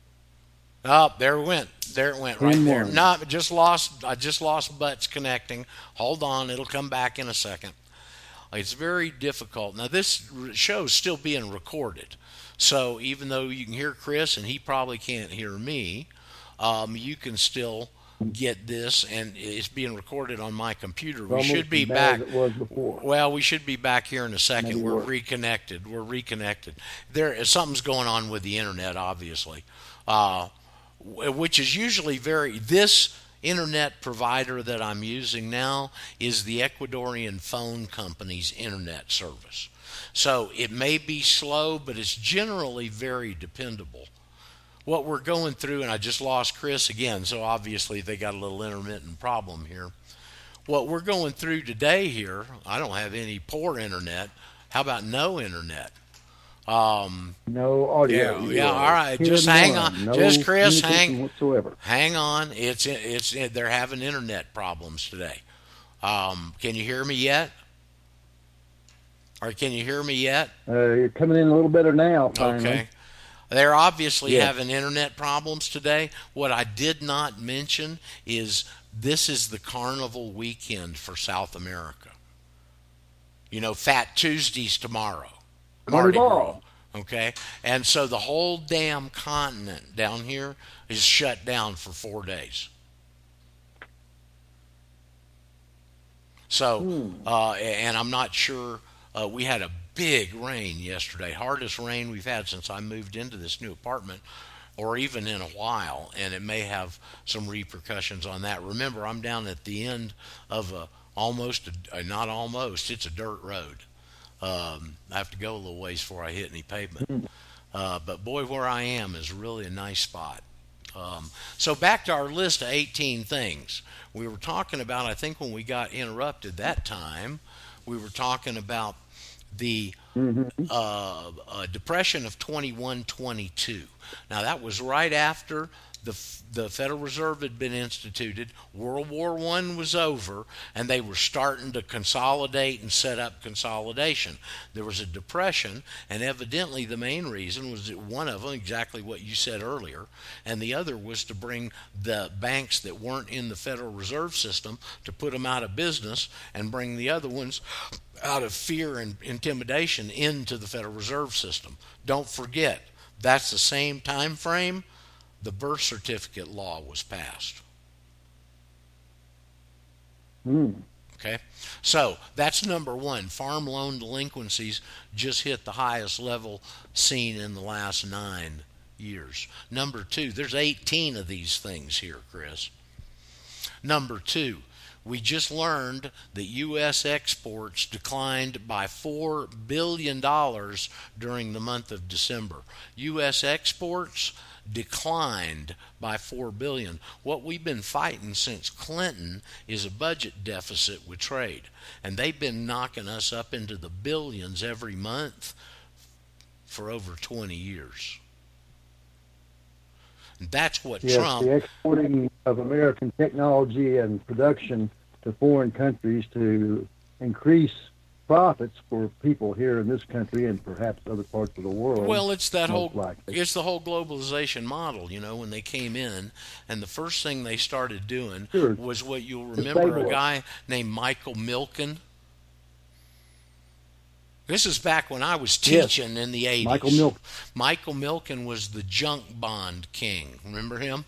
Oh, there it went. There it went right there. No, I just lost. I just lost butts connecting. Hold on, it'll come back in a second. It's very difficult. Now this show is still being recorded, so even though you can hear Chris and he probably can't hear me, um, you can still get this, and it's being recorded on my computer. We should be back. As it was before. Well, we should be back here in a second. Maybe We're work. reconnected. We're reconnected. There, something's going on with the internet, obviously. Uh, which is usually very, this internet provider that I'm using now is the Ecuadorian phone company's internet service. So it may be slow, but it's generally very dependable. What we're going through, and I just lost Chris again, so obviously they got a little intermittent problem here. What we're going through today here, I don't have any poor internet. How about no internet? Um, no audio. Yeah, yeah. All right, just hang on. No just Chris, hang. Whatsoever. Hang on. It's it's they're having internet problems today. Um, can you hear me yet? Or can you hear me yet? Uh, you're coming in a little better now. Finally. Okay. They're obviously yeah. having internet problems today. What I did not mention is this is the carnival weekend for South America. You know, Fat Tuesday's tomorrow. Mardi Gras, okay? And so the whole damn continent down here is shut down for four days. So, hmm. uh, and I'm not sure, uh, we had a big rain yesterday, hardest rain we've had since I moved into this new apartment, or even in a while, and it may have some repercussions on that. Remember, I'm down at the end of a, almost, a, not almost, it's a dirt road. Um, I have to go a little ways before I hit any pavement. Uh, but boy, where I am is really a nice spot. Um, so back to our list of eighteen things. We were talking about, I think when we got interrupted that time, we were talking about the mm-hmm. uh, uh, depression of twenty-one twenty-two. Now that was right after the the Federal Reserve had been instituted. World War One was over, and they were starting to consolidate and set up consolidation. There was a depression, and evidently the main reason was that one of them, exactly what you said earlier, and the other was to bring the banks that weren't in the Federal Reserve System, to put them out of business and bring the other ones out of fear and intimidation into the Federal Reserve System. Don't forget, that's the same time frame the birth certificate law was passed. Hmm. Okay, so that's number one. Farm loan delinquencies just hit the highest level seen in the last nine years. Number two, there's eighteen of these things here, Chris. Number two, we just learned that U S exports declined by four billion dollars during the month of December. U S exports declined by four billion dollars. What we've been fighting since Clinton is a budget deficit with trade, and they've been knocking us up into the billions every month for over twenty years. And that's what Yes, Trump... the exporting of American technology and production to foreign countries to increase profits for people here in this country and perhaps other parts of the world. Well, it's that whole likely. it's the whole globalization model, you know, when they came in, and the first thing they started doing Sure. was what you'll remember, a Disable it. guy named Michael Milken. This is back when I was Yes. teaching in the eighties. Michael Milken. Michael Milken was the junk bond king. Remember him?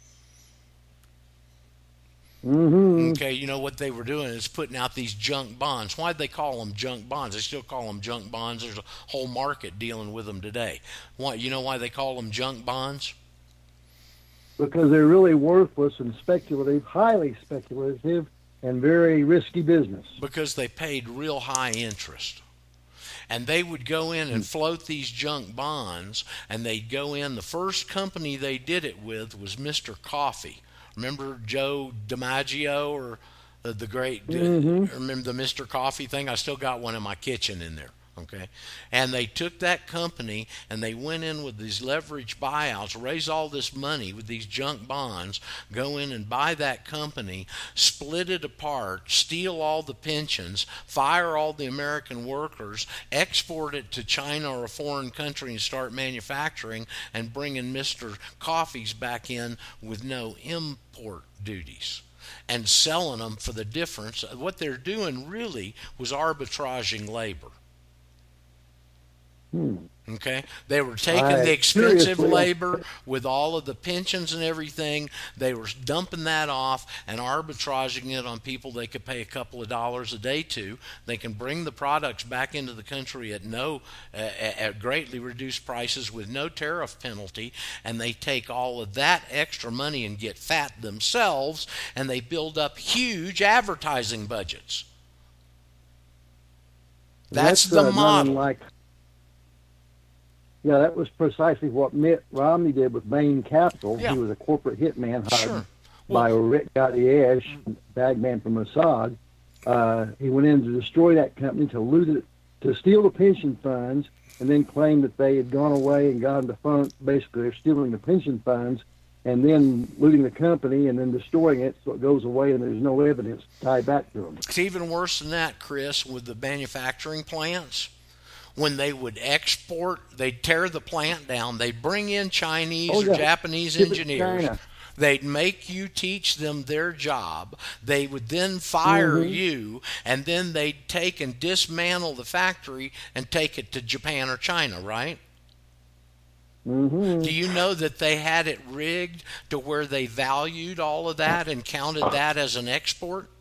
Mm-hmm. Okay, you know what they were doing is putting out these junk bonds. Why'd they call them junk bonds? They still call them junk bonds. There's a whole market dealing with them today. Why? You know why they call them junk bonds? Because they're really worthless and speculative, highly speculative, and very risky business. Because they paid real high interest. And they would go in and float these junk bonds, and they'd go in. The first company they did it with was Mister Coffee. Remember Joe DiMaggio, or the, the great, Mm-hmm. remember the Mister Coffee thing? I still got one in my kitchen in there. Okay, and they took that company and they went in with these leverage buyouts, raise all this money with these junk bonds, go in and buy that company, split it apart, steal all the pensions, fire all the American workers, export it to China or a foreign country and start manufacturing and bringing Mister Coffees back in with no import duties and selling them for the difference. What they're doing really was arbitraging labor. Hmm. Okay, they were taking I the expensive seriously- labor with all of the pensions and everything. They were dumping that off and arbitraging it on people they could pay a couple of dollars a day to. They can bring the products back into the country at no, uh, at greatly reduced prices with no tariff penalty, and they take all of that extra money and get fat themselves, and they build up huge advertising budgets. That's, uh, the not model. unlike- yeah, that was precisely what Mitt Romney did with Bain Capital. Yeah. He was a corporate hitman hired Sure. by Rick Gadiash, bagman from Mossad. Uh, he went in to destroy that company, to loot it, to steal the pension funds, and then claim that they had gone away and gone defunct. Basically, they're stealing the pension funds and then looting the company and then destroying it so it goes away and there's no evidence to tie back to them. It's even worse than that, Chris, with the manufacturing plants. When they would export, they'd tear the plant down. They'd bring in Chinese Oh, or yeah. Japanese Ship it to engineers. China. They'd make you teach them their job. They would then fire Mhm. you, and then they'd take and dismantle the factory and take it to Japan or China, right? Mm-hmm. Do you know that they had it rigged to where they valued all of that and counted that as an export?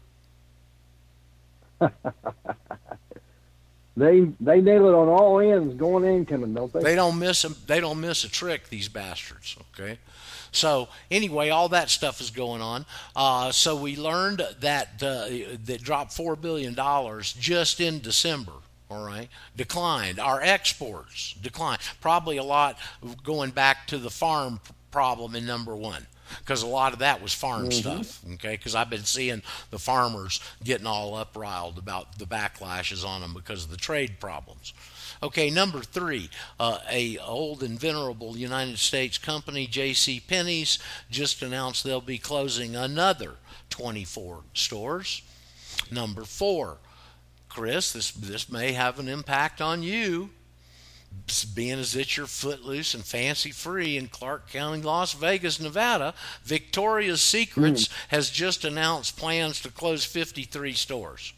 They they nail it on all ends, going and coming, don't they? They don't miss a, they don't miss a trick, these bastards. Okay, so anyway, all that stuff is going on. Uh, so we learned that uh, that dropped four billion dollars just in December. All right, declined. Our exports declined. Probably a lot going back to the farm problem in number one, because a lot of that was farm Mm-hmm. stuff, okay? Because I've been seeing the farmers getting all upriled about the backlashes on them because of the trade problems. Okay, number three, uh, a old and venerable United States company, J C. Penney's, just announced they'll be closing another twenty-four stores. Number four, Chris, this this may have an impact on you, being as it's your footloose and fancy free in Clark County, Las Vegas, Nevada. Victoria's Secrets has just announced plans to close fifty-three stores.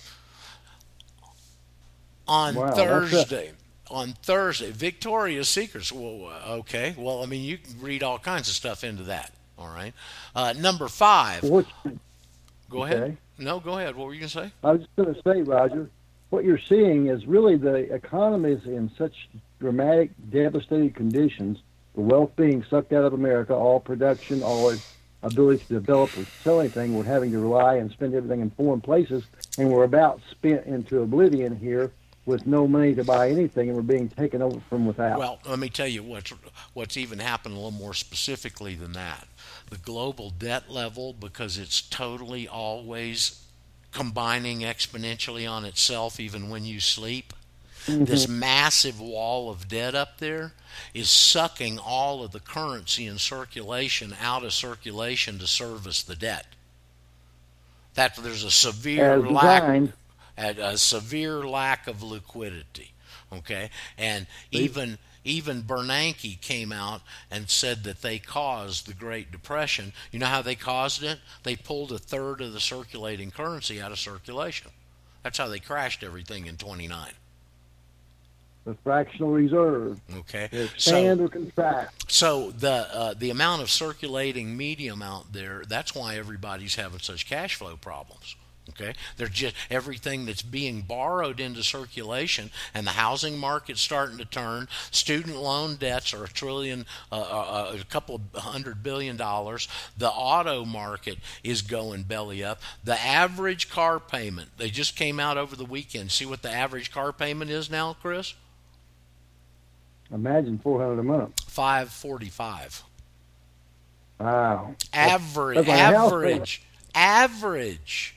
On Wow, that's a- Thursday, on Thursday, Victoria's Secrets. Well, okay. Well, I mean, you can read all kinds of stuff into that. All right. Uh, number five. What, Go okay. ahead. No, go ahead. What were you going to say? I was just going to say, Roger, what you're seeing is really the economy is in such dramatic, devastating conditions, the wealth being sucked out of America, all production, all its ability to develop or sell anything, we're having to rely and spend everything in foreign places, and we're about spent into oblivion here with no money to buy anything, and we're being taken over from without. Well, let me tell you what's what's even happened a little more specifically than that. The global debt level, because it's totally always combining exponentially on itself even when you sleep. Mm-hmm. This massive wall of debt up there is sucking all of the currency in circulation out of circulation to service the debt. That there's a severe As lack designed. at a severe lack of liquidity. Okay, and even even Bernanke came out and said that they caused the Great Depression. You know how they caused it? They pulled a third of the circulating currency out of circulation. That's how they crashed everything in twenty-nine. The fractional reserve. Okay, Expand so or contract. so the uh, the amount of circulating medium out there. That's why everybody's having such cash flow problems. Okay, they're just everything that's being borrowed into circulation, and the housing market's starting to turn. Student loan debts are a trillion, uh, uh, a couple of hundred billion dollars. The auto market is going belly up. The average car payment, they just came out over the weekend. See what the average car payment is now, Chris? Imagine four hundred a month. Five forty-five. Wow. Average, That's like a house average, average.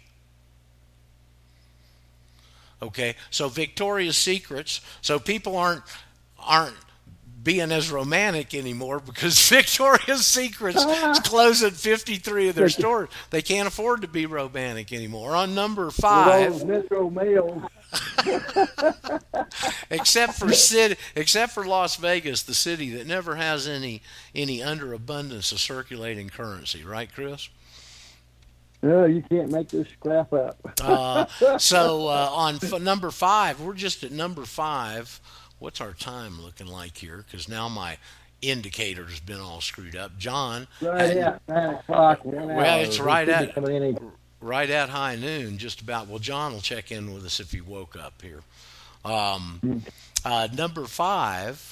Okay, so Victoria's Secrets, so people aren't aren't being as romantic anymore because Victoria's Secrets is closing fifty-three of their stores. They can't afford to be romantic anymore. On number With five, those Metro Mails. except for city, except for Las Vegas, the city that never has any any underabundance of circulating currency, right, Chris? No, you can't make this crap up. Uh, so uh, on f- number five, we're just at number five. What's our time looking like here? Because now my indicator's been all screwed up. John, Right at nine o'clock. One well, hour. it's We right should be at coming in. right at high noon, just about. Well, John will check in with us if he woke up here. Um, uh, number five,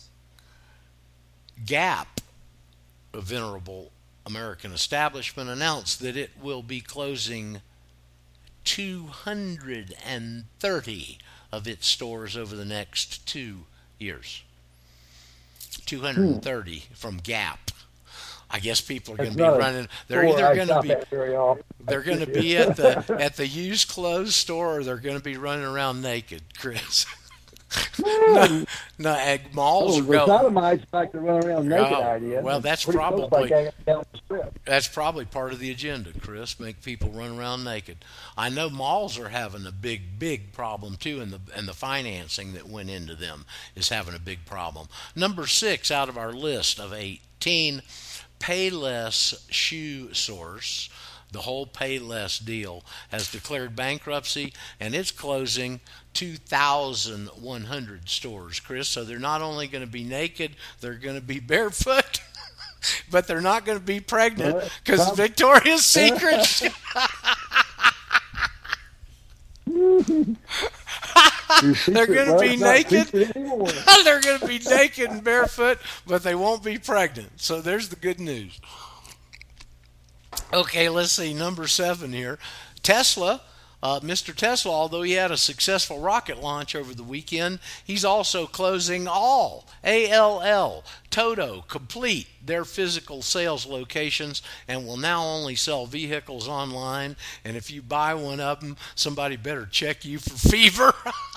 Gap, a venerable American establishment, announced that it will be closing two hundred thirty of its stores over the next two years. two hundred thirty from Gap. I guess people are going to be That's not a running. They're store either I going to shop be at very often. they're going to be at the at the used clothes store, or they're going to be running around naked, Chris. no, no, ag- malls Oh, are the going. sodomites like to run around naked Oh, idea. well, It's that's pretty close probably- by going down the strip. That's probably part of the agenda, Chris. Make people run around naked. I know malls are having a big, big problem too, and the and the financing that went into them is having a big problem. Number six out of our list of eighteen, Payless Shoe Source. The whole Payless deal has declared bankruptcy, and it's closing two thousand one hundred stores, Chris. So they're not only going to be naked, they're going to be barefoot, but they're not going to be pregnant Well, because Tom- Victoria's Secret. Your They're secret gonna be love's not naked. secret anymore. They're going to be naked and barefoot, but they won't be pregnant. So there's the good news. Okay, let's see. Number seven here. Tesla Uh, Mister Tesla, although he had a successful rocket launch over the weekend, he's also closing all A L L, Toto, Complete, their physical sales locations, and will now only sell vehicles online. And if you buy one of them, somebody better check you for fever.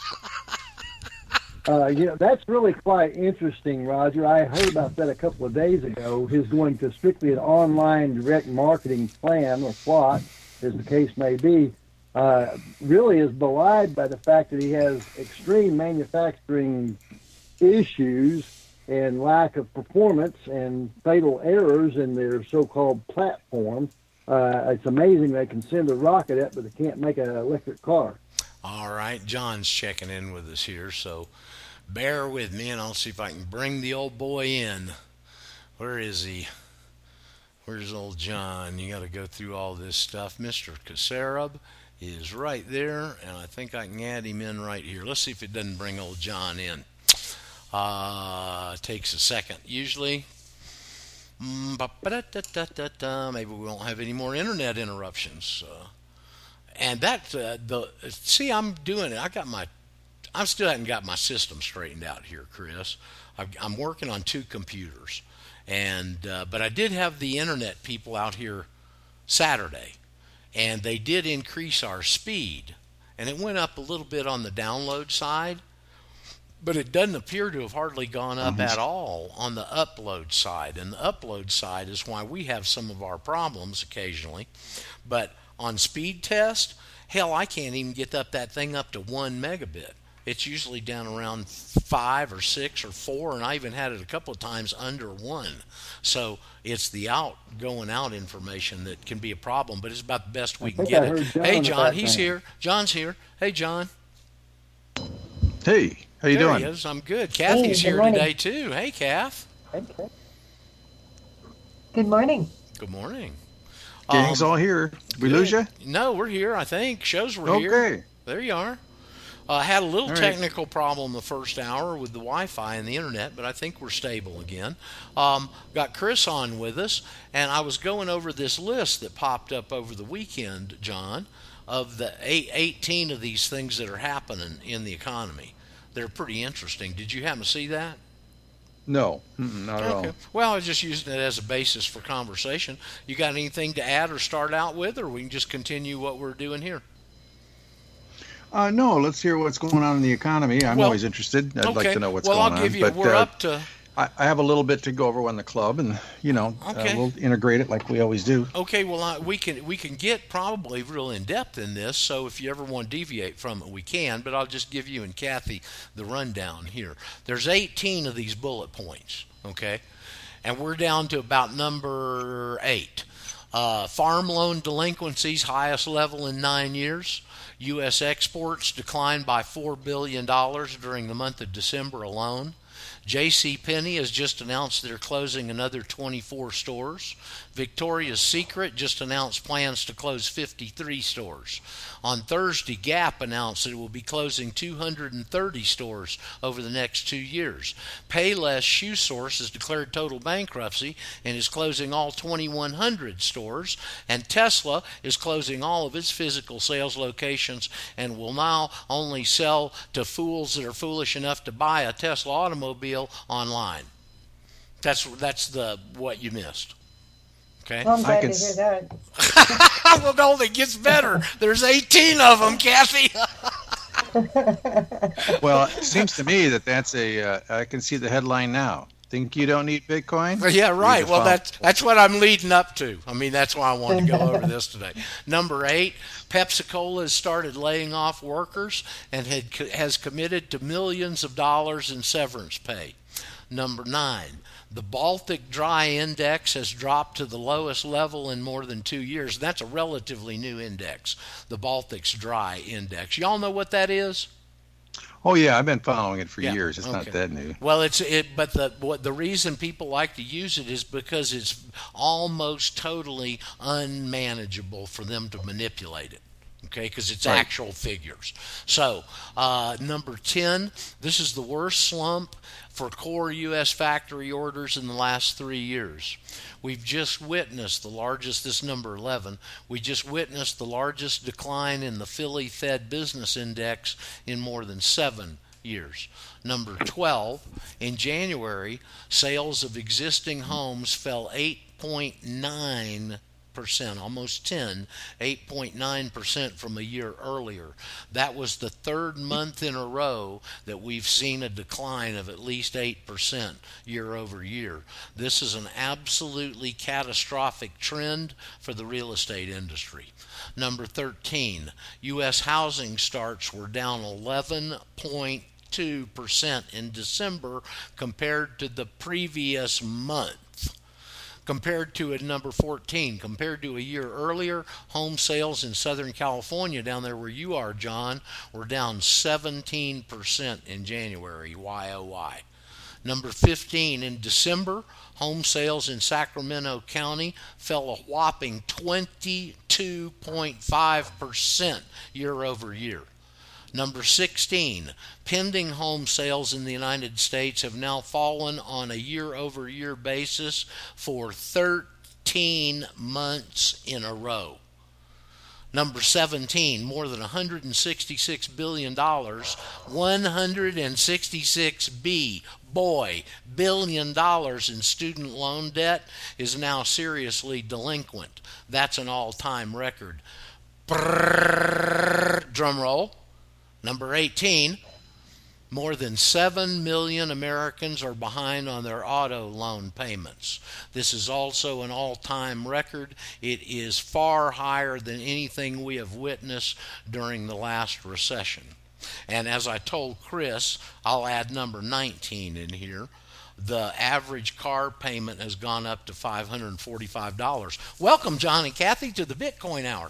Uh, you know, that's really quite interesting, Roger. I heard about that a couple of days ago. His going to strictly an online direct marketing plan, or plot, as the case may be, uh, really is belied by the fact that he has extreme manufacturing issues and lack of performance and fatal errors in their so-called platform. Uh, it's amazing they can send a rocket up, but they can't make an electric car. All right, John's checking in with us here, so bear with me, and I'll see if I can bring the old boy in. Where is he? Where's old John? You got to go through all this stuff. Mister Kasarab is right there, and I think I can add him in right here. Let's see if it doesn't bring old John in. Uh, it takes a second usually. Mm, Maybe we won't have any more internet interruptions. Uh, and that uh, the see, I'm doing it. I got my, I still haven't got my system straightened out here, Chris. I've, I'm working on two computers, and uh, but I did have the internet people out here Saturday, and they did increase our speed, and it went up a little bit on the download side. But it doesn't appear to have hardly gone up at all on the upload side. And the upload side is why we have some of our problems occasionally. But on speed test, hell, I can't even get up that thing up to one megabit. It's usually down around five or six or four, and I even had it a couple of times under one. So it's the out going out information that can be a problem, but it's about the best we can get it. Hey, John, he's here. John's here. Hey, John. Hey. How you there doing? He is. I'm good. Kathy's hey, here morning. today too. Hey, Kath. Okay. Good morning. Good morning. Gang's um, all here. Did we good. lose you? No, we're here. I think shows were Okay. here. There you are. I uh, had a little all right. technical problem the first hour with the Wi-Fi and the internet, but I think we're stable again. Um, got Chris on with us, and I was going over this list that popped up over the weekend, John, of the eight, eighteen of these things that are happening in the economy. They're pretty interesting. Did you happen to see that? No, Mm-mm, not at Okay. all. Well, I was just using it as a basis for conversation. You got anything to add or start out with, or we can just continue what we're doing here? Uh, no, let's hear what's going on in the economy. I'm Well, always interested. I'd okay. like to know what's well, going I'll on. give you. But We're uh, up to. I, I have a little bit to go over on the club, and you know, Okay. uh, we'll integrate it like we always do. Okay. Well, I, we can we can get probably real in depth in this. So if you ever want to deviate from it, we can. But I'll just give you and Kathy the rundown here. There's eighteen of these bullet points. Okay, and we're down to about number eight. Uh, farm loan delinquencies, highest level in nine years. U S exports declined by four billion dollars during the month of December alone. J C. Penney has just announced they're closing another twenty-four stores. Victoria's Secret just announced plans to close fifty-three stores. On Thursday, Gap announced that it will be closing two hundred thirty stores over the next two years. Payless Shoe Source has declared total bankruptcy and is closing all twenty-one hundred stores. And Tesla is closing all of its physical sales locations and will now only sell to fools that are foolish enough to buy a Tesla automobile online. That's that's the what you missed. Okay. Well, I'm glad can to hear s- that. Well, no, it gets better. There's eighteen of them, Kathy. Well, it seems to me that that's a. Uh, I can see the headline now. Think you don't need Bitcoin? Yeah, right. Read the Well, file. that's that's what I'm leading up to. I mean, that's why I wanted to go over this today. Number eight, Pepsi-Cola has started laying off workers and had, has committed to millions of dollars in severance pay. Number nine, the Baltic Dry Index has dropped to the lowest level in more than two years. That's a relatively new index, the Baltic's Dry Index. Y'all know what that is? Oh yeah, I've been following it for Yeah, years. It's not okay. that new. Well, it's it, but the what the reason people like to use it is because it's almost totally unmanageable for them to manipulate it. okay, because it's Right. actual figures. So, uh, number ten, this is the worst slump for core U S factory orders in the last three years. We've just witnessed the largest, this number eleven, we just witnessed the largest decline in the Philly Fed Business Index in more than seven years. Number twelve, in January, sales of existing homes fell eight point nine percent, almost ten, eight point nine percent from a year earlier. That was the third month in a row that we've seen a decline of at least eight percent year over year. This is an absolutely catastrophic trend for the real estate industry. Number thirteen, U S housing starts were down eleven point two percent in December compared to the previous month. Compared to at number fourteen, compared to a year earlier, home sales in Southern California, down there where you are, John, were down seventeen percent in January. Y O Y. Number fifteen, in December, home sales in Sacramento County fell a whopping twenty-two point five percent year over year. Number sixteen, pending home sales in the United States have now fallen on a year-over-year basis for thirteen months in a row. Number seventeen, more than one hundred sixty-six billion dollars, one hundred sixty-six B, boy, billion dollars in student loan debt is now seriously delinquent. That's an all-time record. Brrr, drum roll. Number eighteen, more than seven million Americans are behind on their auto loan payments. This is also an all-time record. It is far higher than anything we have witnessed during the last recession. And as I told Chris, I'll add number nineteen in here. The average car payment has gone up to five hundred forty-five dollars. Welcome, John and Kathy, to the Bitcoin Hour.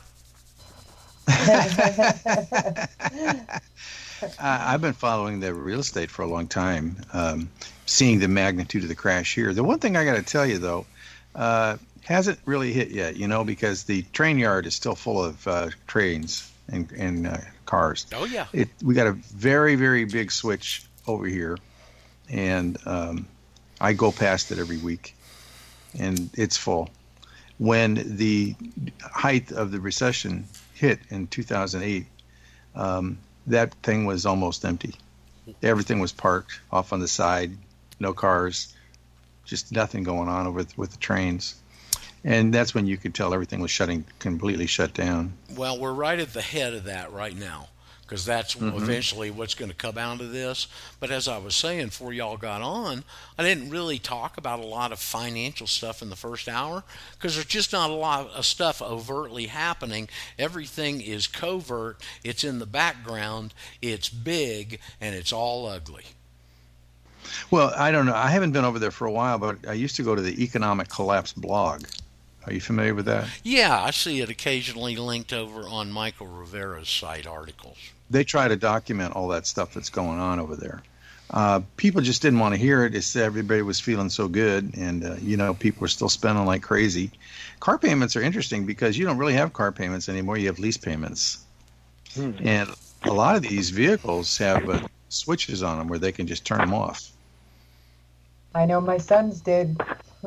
I- I've been following the real estate for a long time, um, seeing the magnitude of the crash here. The one thing I got to tell you, though, uh, hasn't really hit yet, you know, because the train yard is still full of uh, trains and, and uh, cars. Oh, yeah. It, we got a very, very big switch over here, and um, I go past it every week, and it's full. When the height of the recession hit in two thousand eight, um, that thing was almost empty. Everything was parked off on the side, no cars, just nothing going on over with the trains. And that's when you could tell everything was shutting, completely shut down. Well, we're right at the head of that right now, because that's Mhm. eventually what's going to come out of this. But as I was saying before y'all got on, I didn't really talk about a lot of financial stuff in the first hour because there's just not a lot of stuff overtly happening. Everything is covert, it's in the background, it's big, and it's all ugly. Well, I don't know. I haven't been over there for a while, but I used to go to the Economic Collapse blog. Are you familiar with that? Yeah, I see it occasionally linked over on Michael Rivera's site articles. They try to document all that stuff that's going on over there. Uh, people just didn't want to hear it. It's everybody was feeling so good, and uh, you know, people were still spending like crazy. Car payments are interesting because you don't really have car payments anymore. You have lease payments, Hmm. and a lot of these vehicles have uh, switches on them where they can just turn them off. I know my sons did.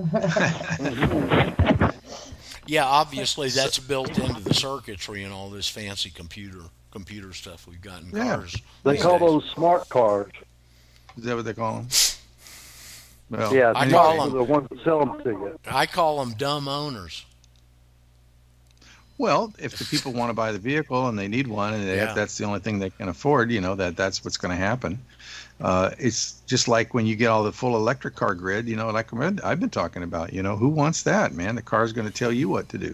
Yeah, obviously that's built into the circuitry and all this fancy computer computer stuff we've got in Yeah. cars. They these call days. those smart cars. Is that what they call them? Well, Yeah, I smart call are them- the ones that sell them to you. I call them dumb owners. Well, if the people want to buy the vehicle and they need one, and they Yeah. have, that's the only thing they can afford, you know, that that's what's going to happen. Uh, it's just like when you get all the full electric car grid, you know, like I've been talking about, you know, who wants that, man? The car's going to tell you what to do.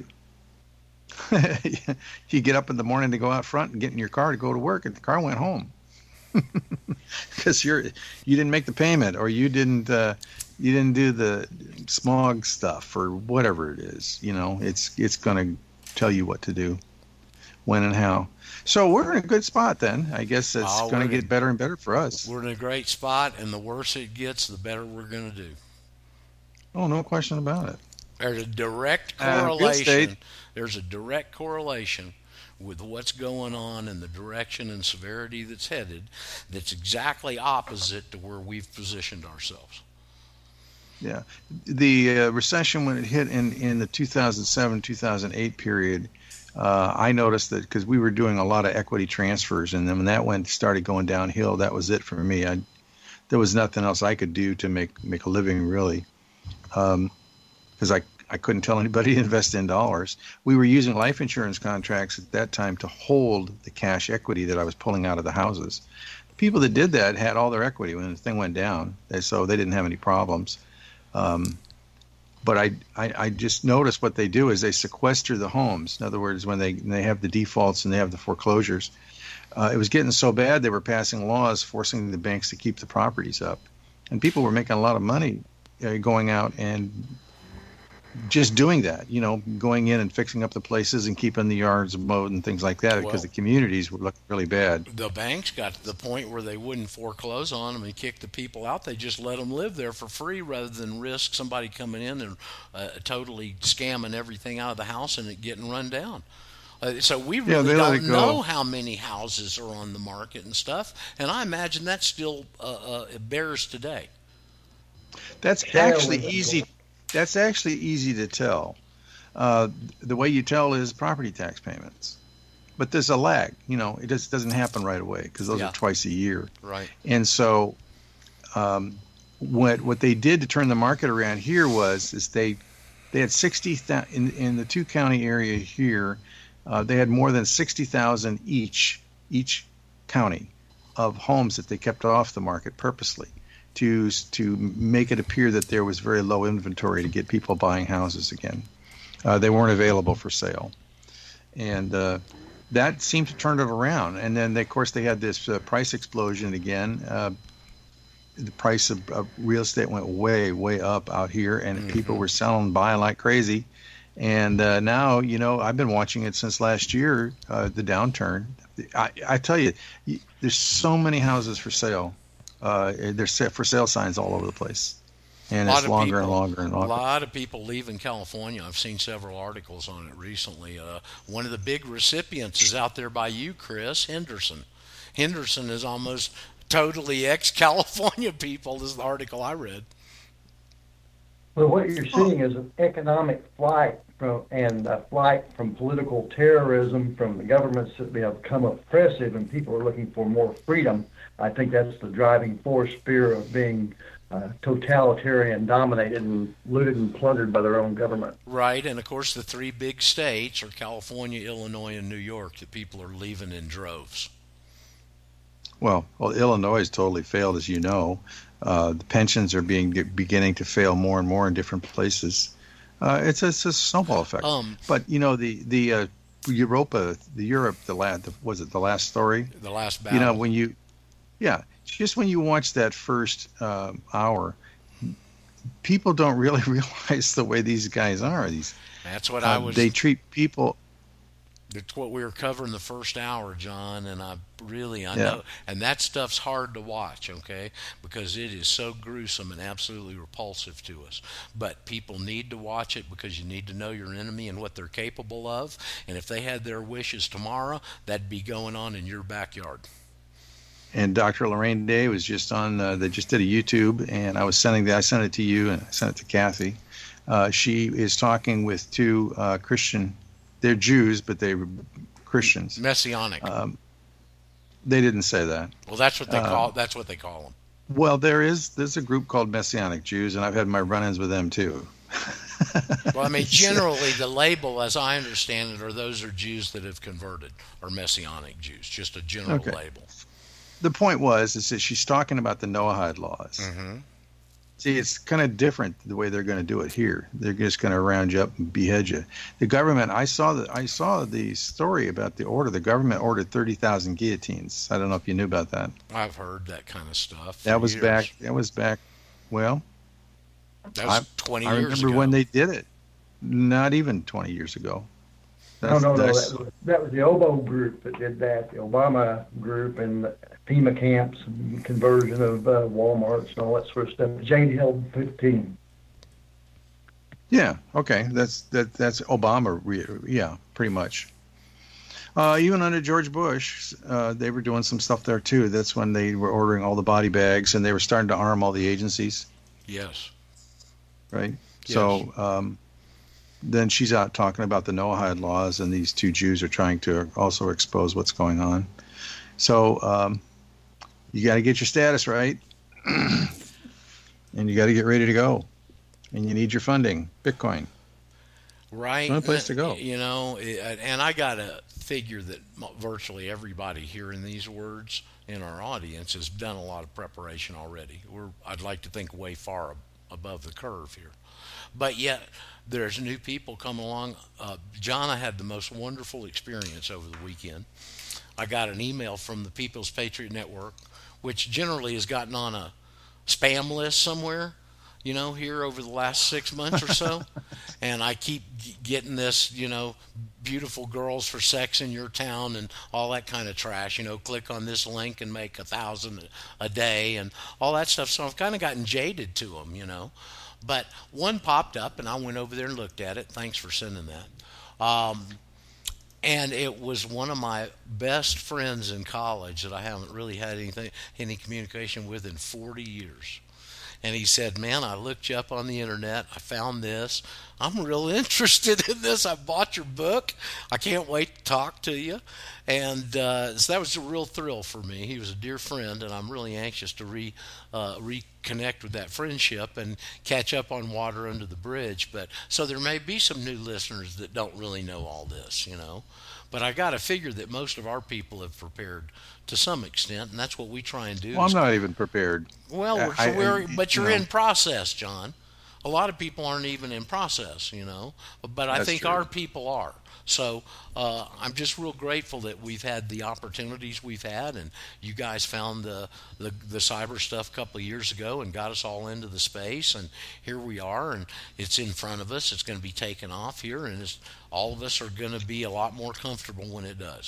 You get up in the morning to go out front and get in your car to go to work, and the car went home because you're you didn't make the payment, or you didn't uh, you didn't do the smog stuff, or whatever it is. You know, it's it's going to tell you what to do, when and how. So we're in a good spot then. I guess it's Oh, going to we're in- get better and better for us. We're in a great spot, and the worse it gets, the better we're going to do. Oh, no question about it. There's a direct Uh, real correlation. estate. There's a direct correlation with what's going on and the direction and severity that's headed, that's exactly opposite to where we've positioned ourselves. Yeah. The uh, recession, when it hit in, in the two thousand seven, two thousand eight period, uh, I noticed that because we were doing a lot of equity transfers in them, and that went started going downhill. That was it for me. I, there was nothing else I could do to make, make a living, really, because um, I, I couldn't tell anybody to invest in dollars. We were using life insurance contracts at that time to hold the cash equity that I was pulling out of the houses. The people that did that had all their equity when the thing went down, so they didn't have any problems. Um, but I, I, I just noticed what they do is they sequester the homes. In other words, when they when they have the defaults and they have the foreclosures, uh, it was getting so bad they were passing laws forcing the banks to keep the properties up, and people were making a lot of money uh, going out and just doing that. You know, going in and fixing up the places and keeping the yards mowed and things like that, Well, because the communities were looking really bad. The banks got to the point where they wouldn't foreclose on them and kick the people out. They just let them live there for free rather than risk somebody coming in and uh, totally scamming everything out of the house and it getting run down. Uh, so we Yeah, really they let don't it go. know how many houses are on the market and stuff. And I imagine that still uh, uh, bears today. That's actually easy. That's actually easy to tell. Uh, the way you tell is property tax payments, but there's a lag. You know, it just doesn't happen right away because those Yeah. are twice a year. Right. And so, um, what what they did to turn the market around here was is they they had sixty thousand in in the two county area here. Uh, they had more than sixty thousand each each county of homes that they kept off the market purposely to to make it appear that there was very low inventory to get people buying houses again. Uh, they weren't available for sale, and uh, that seemed to turn it around. And then, they, of course, they had this uh, price explosion again. Uh, the price of, of real estate went way, way up out here, and mm-hmm. people were selling, buying like crazy. And uh, now, you know, I've been watching it since last year, uh, the downturn. I, I tell you, there's so many houses for sale. Uh, there's set for sale signs all over the place, and it's longer people, and longer and longer. A lot of people leaving California. I've seen several articles on it recently. Uh, one of the big recipients is out there by you, Chris, Henderson. Henderson is almost totally ex-California people, is the article I read. Well, what you're seeing is an economic flight from and a flight from political terrorism from the governments that have become oppressive, and people are looking for more freedom. I think that's the driving force, fear of being uh, totalitarian, dominated, and looted and plundered by their own government. Right, and of course the three big states are California, Illinois, and New York that people are leaving in droves. Well, well, Illinois has totally failed, as you know. Uh, the pensions are being beginning to fail more and more in different places. Uh, it's, a, it's a snowball effect. Um, but you know, the the uh, Europa, the Europe, the last, the, was it the last story? The last battle. You know, when you, yeah, just when you watch that first uh, hour, people don't really realize the way these guys are. These That's what uh, I was. They treat people. That's what we were covering the first hour, John, and I really, I Yeah. know, and that stuff's hard to watch, okay, because it is so gruesome and absolutely repulsive to us. But people need to watch it because you need to know your enemy and what they're capable of, and if they had their wishes tomorrow, that'd be going on in your backyard. And Doctor Lorraine Day was just on. Uh, they just did a YouTube, and I was sending that. I sent it to you, and I sent it to Kathy. Uh, she is talking with two uh, Christian. They're Jews, but they're Christians. Messianic. Um, they didn't say that. Well, that's what they uh, call. That's what they call them. Well, there is. There's a group called Messianic Jews, and I've had my run-ins with them too. Well, I mean, generally, the label, as I understand it, are those are Jews that have converted, or Messianic Jews. Just a general Okay. label. The point was is that she's talking about the Noahide laws. Mm-hmm. See, it's kind of different the way they're going to do it here. They're just going to round you up and behead you. The government, I saw the I saw the story about the order. The government ordered thirty thousand guillotines. I don't know if you knew about that. I've heard that kind of stuff. That for was years. back. That was back. Well, That was I, twenty I years remember ago. when they did it. Not even twenty years ago. No, no, no. that's- That was, that was the Oboe group that did that, the Obama group, and the FEMA camps and conversion of uh, Walmarts and all that sort of stuff. Jane held fifteen. Yeah. Okay. That's that. That's Obama. re- Yeah. Pretty much. Uh, even under George Bush, uh, they were doing some stuff there too. That's when they were ordering all the body bags, and they were starting to arm all the agencies. Yes. Right. Yes. So um, then she's out talking about the Noahide laws, and these two Jews are trying to also expose what's going on. So um, you got to get your status right, and you got to get ready to go, and you need your funding, Bitcoin. Right. No place to go. You know, and I got to figure that virtually everybody hearing these words in our audience has done a lot of preparation already. We're, I'd like to think, way far above the curve here. But yet, there's new people come along. Uh, John, I had the most wonderful experience over the weekend. I got an email from the People's Patriot Network, which generally has gotten on a spam list somewhere, you know, here over the last six months or so. And I keep g- getting this, you know, beautiful girls for sex in your town and all that kind of trash. You know, click on this link and make a thousand a day and all that stuff. So I've kind of gotten jaded to them, you know. But one popped up, and I went over there and looked at it. Thanks for sending that. Um, and it was one of my best friends in college that I haven't really had anything, any communication with in forty years. And he said, man, I looked you up on the internet. I found this. I'm real interested in this. I bought your book. I can't wait to talk to you. And uh, so that was a real thrill for me. He was a dear friend, and I'm really anxious to re uh, reconnect with that friendship and catch up on water under the bridge. But so there may be some new listeners that don't really know all this, you know. But I got to figure that most of our people have prepared to some extent, and that's what we try and do. Well, I'm not even prepared. Well, I, so we're, I, but you're no. in process, John. A lot of people aren't even in process, you know. But I That's think true. our people are. So uh, I'm just real grateful that we've had the opportunities we've had, and you guys found the, the, the cyber stuff a couple of years ago and got us all into the space, and here we are, and it's in front of us. It's going to be taken off here, and it's, all of us are going to be a lot more comfortable when it does.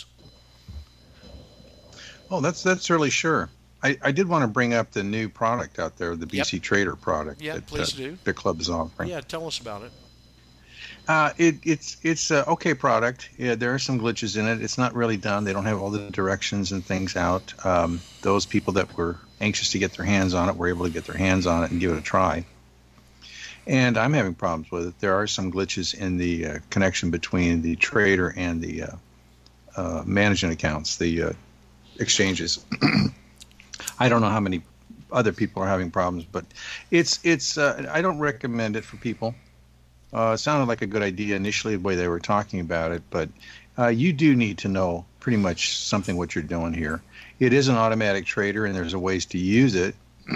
Oh, that's that's really sure. I, I did want to bring up the new product out there, the B C Yep. Trader product. Yeah, that, please uh, do. The club is offering. Yeah, tell us about it. Uh, it, it's it's a okay product. Yeah, there are some glitches in it. It's not really done. They don't have all the directions and things out. Um, those people that were anxious to get their hands on it were able to get their hands on it and give it a try. And I'm having problems with it. There are some glitches in the uh, connection between the trader and the uh, uh, management accounts, the uh, exchanges. I don't know how many other people are having problems, but it's it's. Uh, I don't recommend it for people. Uh, it sounded like a good idea initially the way they were talking about it, but uh, you do need to know pretty much something what you're doing here. It is an automatic trader, and there's a ways to use it,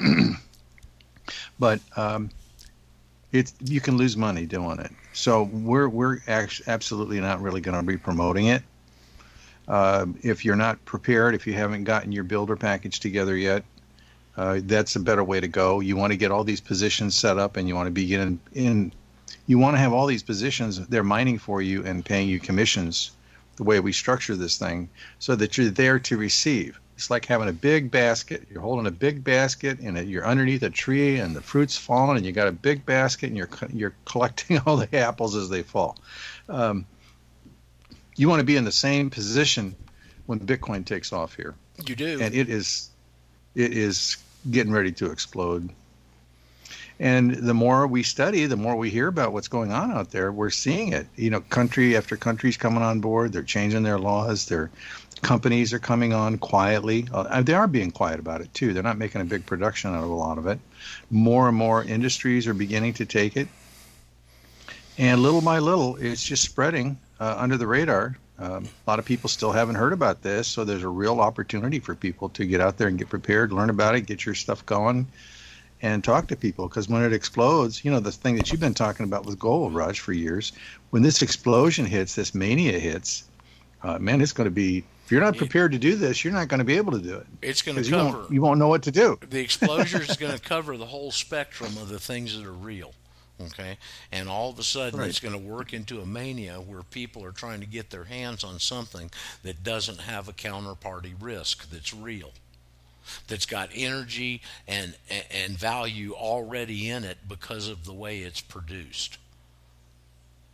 but um, it's you can lose money doing it. So we're we're act- absolutely not really going to be promoting it. Uh, if you're not prepared, if you haven't gotten your builder package together yet, uh, that's a better way to go. You want to get all these positions set up, and you want to begin in, in you want to have all these positions, they're mining for you and paying you commissions the way we structure this thing so that you're there to receive. It's like having a big basket. You're holding a big basket and you're underneath a tree and the fruit's falling and you got a big basket and you're you're collecting all the apples as they fall. Um, you want to be in the same position when Bitcoin takes off here. You do. And it is it is getting ready to explode. And the more we study, the more we hear about what's going on out there, we're seeing it. You know, country after country's coming on board. They're changing their laws. Their companies are coming on quietly. Uh, they are being quiet about it, too. They're not making a big production out of a lot of it. More and more industries are beginning to take it. And little by little, it's just spreading uh, under the radar. Um, a lot of people still haven't heard about this, so there's a real opportunity for people to get out there and get prepared, learn about it, get your stuff going, and talk to people, because when it explodes, you know, the thing that you've been talking about with Gold Rush for years, when this explosion hits, this mania hits, uh, man, it's going to be, if you're not prepared to do this, you're not going to be able to do it. It's going to you cover. Won't, you won't know what to do. The explosion is going to cover the whole spectrum of the things that are real. Okay, and all of a sudden Right. it's going to work into a mania where people are trying to get their hands on something that doesn't have a counterparty risk, that's real, that's got energy and and value already in it because of the way it's produced.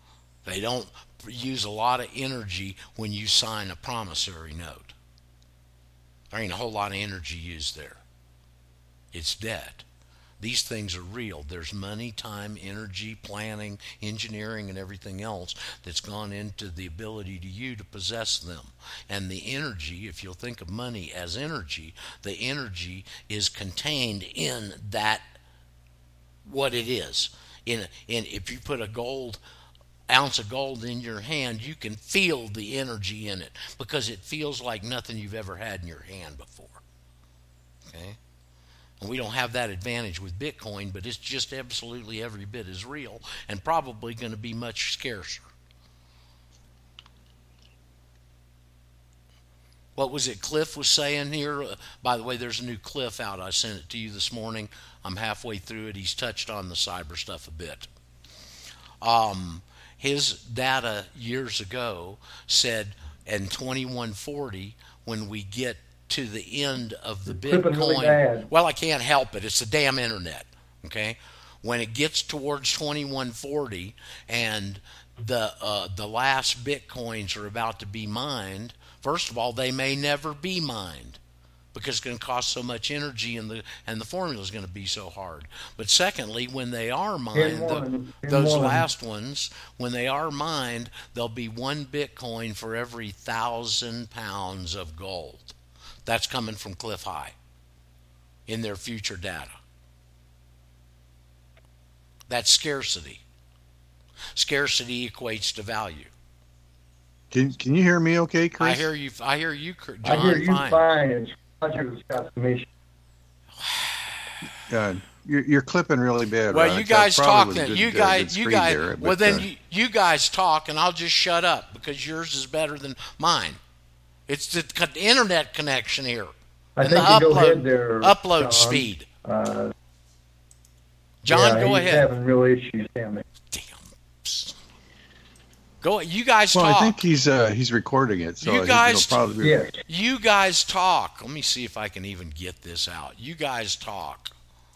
They don't use a lot of energy when you sign a promissory note. There ain't a whole lot of energy used there. It's debt. These things are real. There's money, time, energy, planning, engineering, and everything else that's gone into the ability to you to possess them. And the energy, if you'll think of money as energy, the energy is contained in that, what it is. In, in if you put a gold ounce of gold in your hand, you can feel the energy in it because it feels like nothing you've ever had in your hand before. Okay? And we don't have that advantage with Bitcoin, but it's just absolutely every bit as real and probably going to be much scarcer. What was it Cliff was saying here? Uh, by the way, there's a new Cliff out. I sent it to you this morning. I'm halfway through it. He's touched on the cyber stuff a bit. Um, his data years ago said in twenty-one forty, when we get to the end of the Flipping really Bitcoin, bad. well, I can't help it. It's the damn internet. Okay, when it gets towards twenty-one forty and the uh, the last Bitcoins are about to be mined, first of all, they may never be mined because it's going to cost so much energy and the and the formula is going to be so hard. But secondly, when they are mined, the, those last ones, when they are mined, there'll be one Bitcoin for every thousand pounds of gold. That's coming from Cliff High in their future data. That's scarcity. Scarcity equates to value. Can Can you hear me? Okay, Chris? I hear you. I hear you, John. I hear you fine. fine. And Roger's got some issues. Uh, you're, you're clipping really bad. Well, Raj. you guys That probably talk was a then. good, You uh, guys, good you screed guys. there, well, but, then uh, you, you guys talk, and I'll just shut up because yours is better than mine. It's the co- internet connection here. I and think the you go upload, ahead there, upload John. speed. Uh, John, yeah, go he's ahead. having real issues down there. Damn. Go. You guys well, talk. I think he's uh, he's recording it, so You he- guys- it'll probably be, Yes. You guys talk. Let me see if I can even get this out. You guys talk.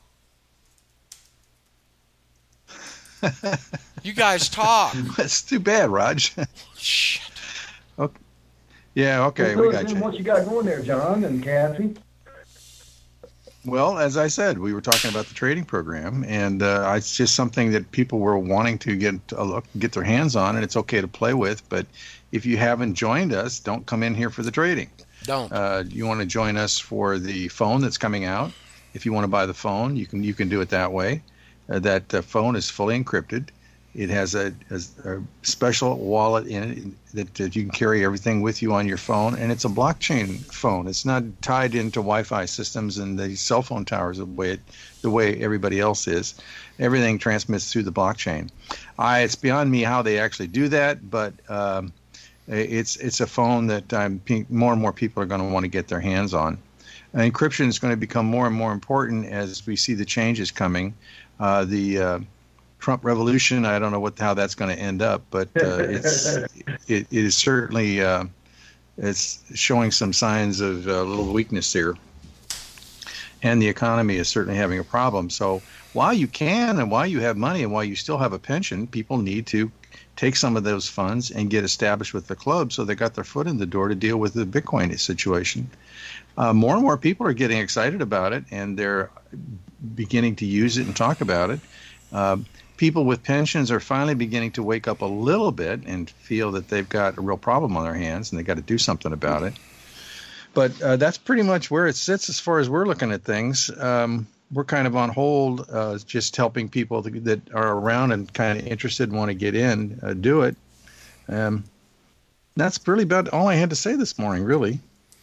You guys talk. That's too bad, Raj. Shit. Yeah, okay, Well, we tell us got then you. what you got going there, John and Kathy. Well, as I said, we were talking about the trading program, and uh, it's just something that people were wanting to get a look, get their hands on, and it's okay to play with. But if you haven't joined us, don't come in here for the trading. Don't. Uh, you want to join us for the phone that's coming out. If you want to buy the phone, you can you can do it that way. Uh, that uh, phone is fully encrypted. It has a, a, a special wallet in it that, that you can carry everything with you on your phone, and it's a blockchain phone. It's not tied into Wi-Fi systems and the cell phone towers the way it, the way everybody else is. Everything transmits through the blockchain. I, it's beyond me how they actually do that, but um, it's it's a phone that I'm, more and more people are going to want to get their hands on. And encryption is going to become more and more important as we see the changes coming. Uh, the uh, Trump revolution, I don't know what how that's going to end up, but uh, it's it, it is certainly uh, it's showing some signs of a little weakness there, and the economy is certainly having a problem. So while you can and while you have money and while you still have a pension, people need to take some of those funds and get established with the club so they got their foot in the door to deal with the Bitcoin situation. Uh, more and more people are getting excited about it, and they're beginning to use it and talk about it. Uh, people with pensions are finally beginning to wake up a little bit and feel that they've got a real problem on their hands and they got to do something about it. But uh, that's pretty much where it sits as far as we're looking at things. Um, we're kind of on hold, uh, just helping people that are around and kind of interested and want to get in, uh, do it. Um, that's really about all I had to say this morning, really.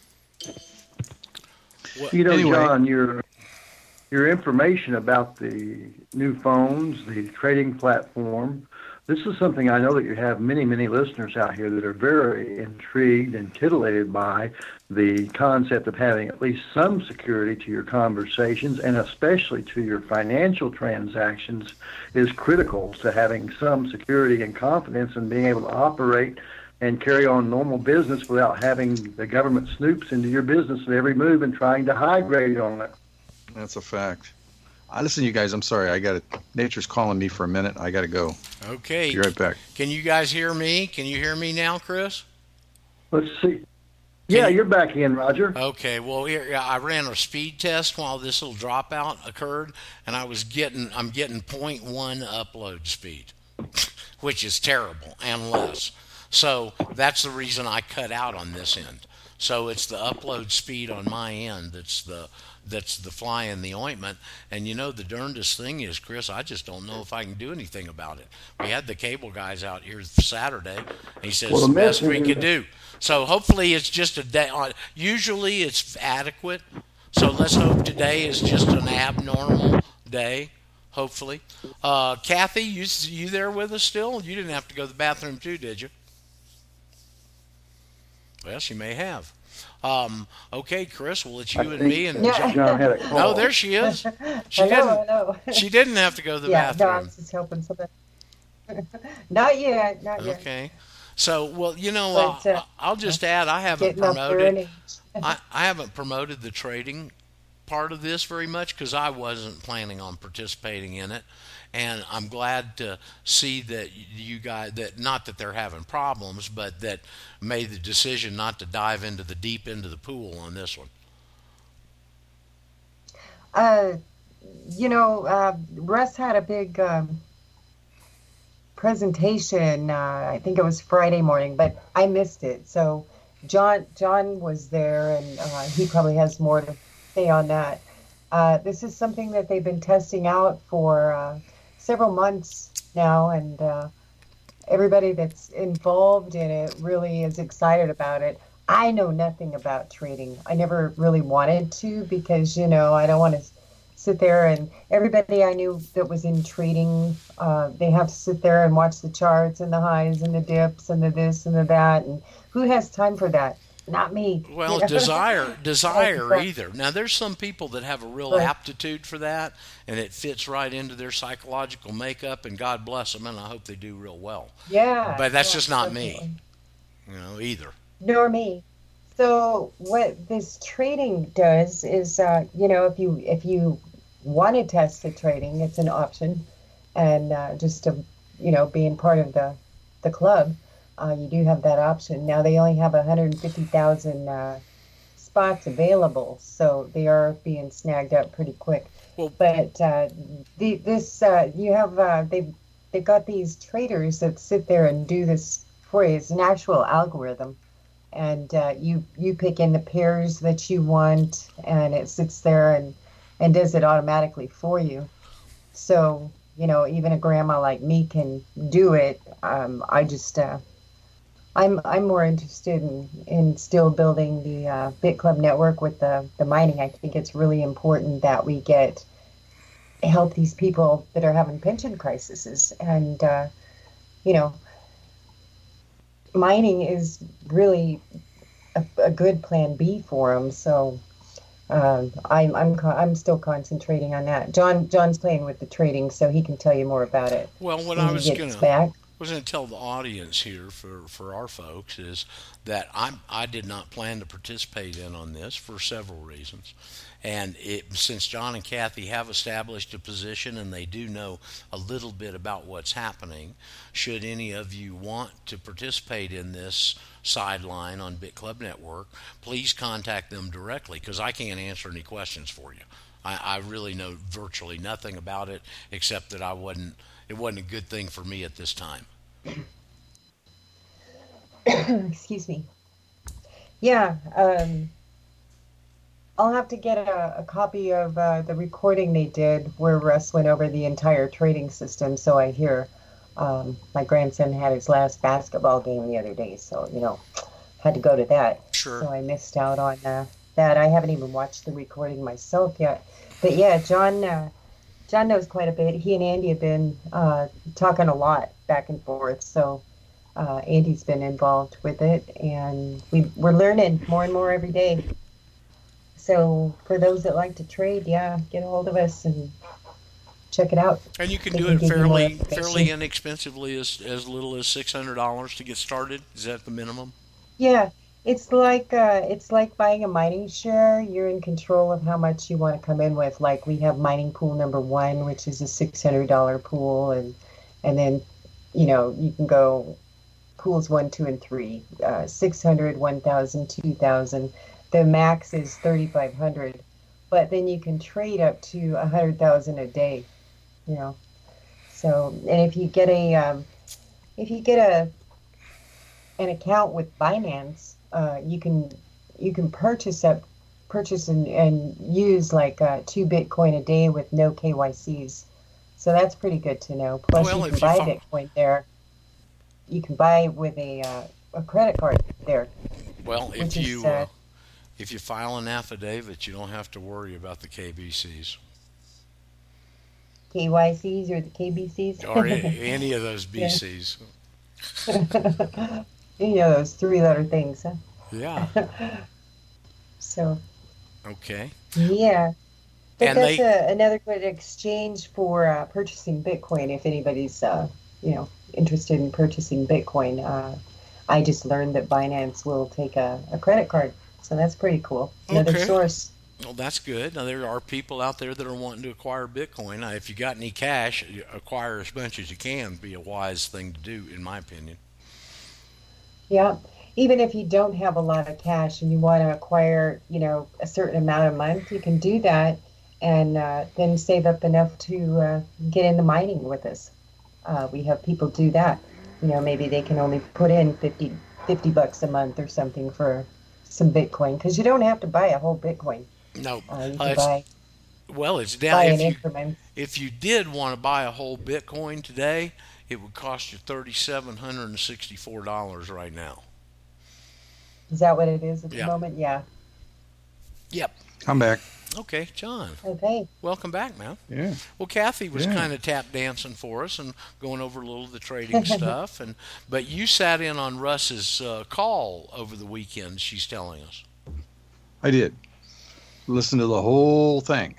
You know, Anyway. John, your your information about the new phones, the trading platform, this is something I know that you have many, many listeners out here that are very intrigued and titillated by the concept of having at least some security to your conversations and especially to your financial transactions is critical to having some security and confidence in being able to operate and carry on normal business without having the government snoops into your business at every move and trying to hide grade on it. That's a fact. I listen, you guys. I'm sorry. I got to. Nature's calling me for a minute. I got to go. Okay. Be right back. Can you guys hear me? Can you hear me now, Chris? Let's see. Yeah, you- you're back in, Roger. Okay, well, here yeah, I ran a speed test while this little dropout occurred, and I was getting I'm getting point one upload speed, which is terrible and less. So that's the reason I cut out on this end. So it's the upload speed on my end that's the that's the fly in the ointment. And you know the darndest thing is, Chris, I just don't know if I can do anything about it. We had the cable guys out here Saturday, and he says Well, it's the the best we message could is- do. So hopefully it's just a day. On Usually it's adequate. So let's hope today is just an abnormal day. Hopefully, uh, Kathy, you you there with us still? You didn't have to go to the bathroom too, did you? Well, she may have. Um, okay, Chris, well, it's you I and think me and Yeah. John. John had a call. No, there she is. She I know, didn't. I know. She didn't have to go to the yeah, no, I bathroom. was just helping somebody. Not yet, not yet. Okay. So, well, you know, But, uh, uh, I'll just add, I haven't Getting up there promoted. in age. I, I haven't promoted the trading part of this very much because I wasn't planning on participating in it, and I'm glad to see that you guys that not that they're having problems, but that made the decision not to dive into the deep end of the pool on this one. Uh, you know, uh, Russ had a big um, presentation. Uh, I think it was Friday morning, but I missed it. So John John was there, and uh, he probably has more to say on that. Uh, this is something that they've been testing out for uh, several months now, and uh, everybody that's involved in it really is excited about it. I know nothing about trading. I never really wanted to because, you know, I don't want to sit there and everybody I knew that was in trading, uh, they have to sit there and watch the charts and the highs and the dips and the this and the that. And who has time for that? Not me. Well, You know? desire, desire Exactly. either. Now, there's some people that have a real Right. aptitude for that, and it fits right into their psychological makeup, and God bless them, and I hope they do real well. Yeah. But that's yeah, just not me. definitely. You know, either. Nor me. So what this trading does is, uh, you know, if you if you want to test the trading, it's an option, and uh, just to, you know, being part of the the club, uh, you do have that option. Now they only have one hundred fifty thousand uh, spots available, so they are being snagged up pretty quick. Well- but uh, the this uh, you have uh, they they've got these traders that sit there and do this for you. It's an actual algorithm. And uh, you you pick in the pairs that you want, and it sits there and, and does it automatically for you. So, you know, even a grandma like me can do it. Um, I just uh, I'm I'm more interested in, in still building the uh, Bit Club network with the, the mining. I think it's really important that we get help these people that are having pension crises, and uh, you know. Mining is really a, a good plan B for them. So um, I'm I'm co- I'm still concentrating on that. John John's playing with the trading, so he can tell you more about it. Well, what when I he was gets going to back. was going to tell the audience here for, for our folks is that I'm I did not plan to participate in on this for several reasons, and it since John and Kathy have established a position and they do know a little bit about what's happening, should any of you want to participate in this sideline on Bit Club Network, please contact them directly because I can't answer any questions for you. I, I really know virtually nothing about it except that I wasn't. It wasn't a good thing for me at this time. Excuse me. Yeah, um, I'll have to get a, a copy of uh, the recording they did where Russ went over the entire trading system. So I hear um, my grandson had his last basketball game the other day, so you know, had to go to that. Sure. So I missed out on uh, that. I haven't even watched the recording myself yet. But yeah, John. Uh, John knows quite a bit. He and Andy have been uh, talking a lot back and forth. So uh, Andy's been involved with it, and we, we're learning more and more every day. So for those that like to trade, yeah, get a hold of us and check it out. And you can They do can it give you more fairly information. fairly inexpensively, as as little as six hundred dollars to get started. Is that the minimum? Yeah, It's like uh, it's like buying a mining share. You're in control of how much you want to come in with. Like we have mining pool number one, which is a six hundred dollar pool, and and then you know you can go pools one, two, and three, uh, six hundred, one thousand, two thousand. The max is thirty-five hundred, but then you can trade up to a hundred thousand a day. You know, so and if you get a um, if you get a an account with Binance, uh, you can you can purchase up purchase and, and use like uh, two Bitcoin a day with no K Y Cs. So that's pretty good to know. Plus, Well, you if can you buy fo- Bitcoin there. You can buy with a uh, a credit card there, Well, if which is you uh, uh, if you file an affidavit, you don't have to worry about the K B Cs K Y Cs or the K B Cs. or a- any of those Yeah. B Cs. You know those three-letter things, huh? Yeah. So Okay. yeah, but And that's they a, another good exchange for uh, purchasing Bitcoin. If anybody's uh, you know interested in purchasing Bitcoin, uh, I just learned that Binance will take a, a credit card, so that's pretty cool. Another Okay. source. Well, that's good. Now there are people out there that are wanting to acquire Bitcoin. Now, if you got any cash, you acquire as much as you can. Be a wise thing to do, in my opinion. Yeah. Even if you don't have a lot of cash and you want to acquire, you know, a certain amount a month, you can do that and uh, then save up enough to uh, get into mining with us. Uh, we have people do that. You know, maybe they can only put in fifty, fifty bucks a month or something for some Bitcoin because you don't have to buy a whole Bitcoin. No, Uh, you uh, can it's buy well, it's down. buy If in you increments. if you did want to buy a whole Bitcoin today, it would cost you thirty seven hundred and sixty four dollars right now. Is that what it is at the Yeah. moment? Yeah. Yep. I'm back. Okay, John. Okay. Welcome back, man. Yeah. Well, Kathy was Yeah. kind of tap dancing for us and going over a little of the trading stuff, and but you sat in on Russ's uh, call over the weekend. She's telling us. I did. Listen to the whole thing.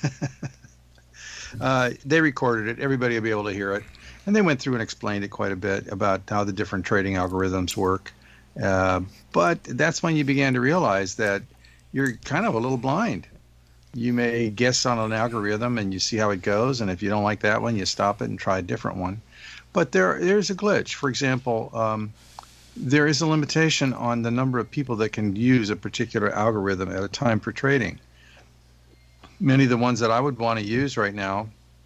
uh, they recorded it. Everybody will be able to hear it. And they went through and explained it quite a bit about how the different trading algorithms work. Uh, but that's when you began to realize that you're kind of a little blind. You may guess on an algorithm and you see how it goes. And if you don't like that one, you stop it and try a different one. But there, there's a glitch. For example, um, there is a limitation on the number of people that can use a particular algorithm at a time for trading. Many of the ones that I would want to use right now,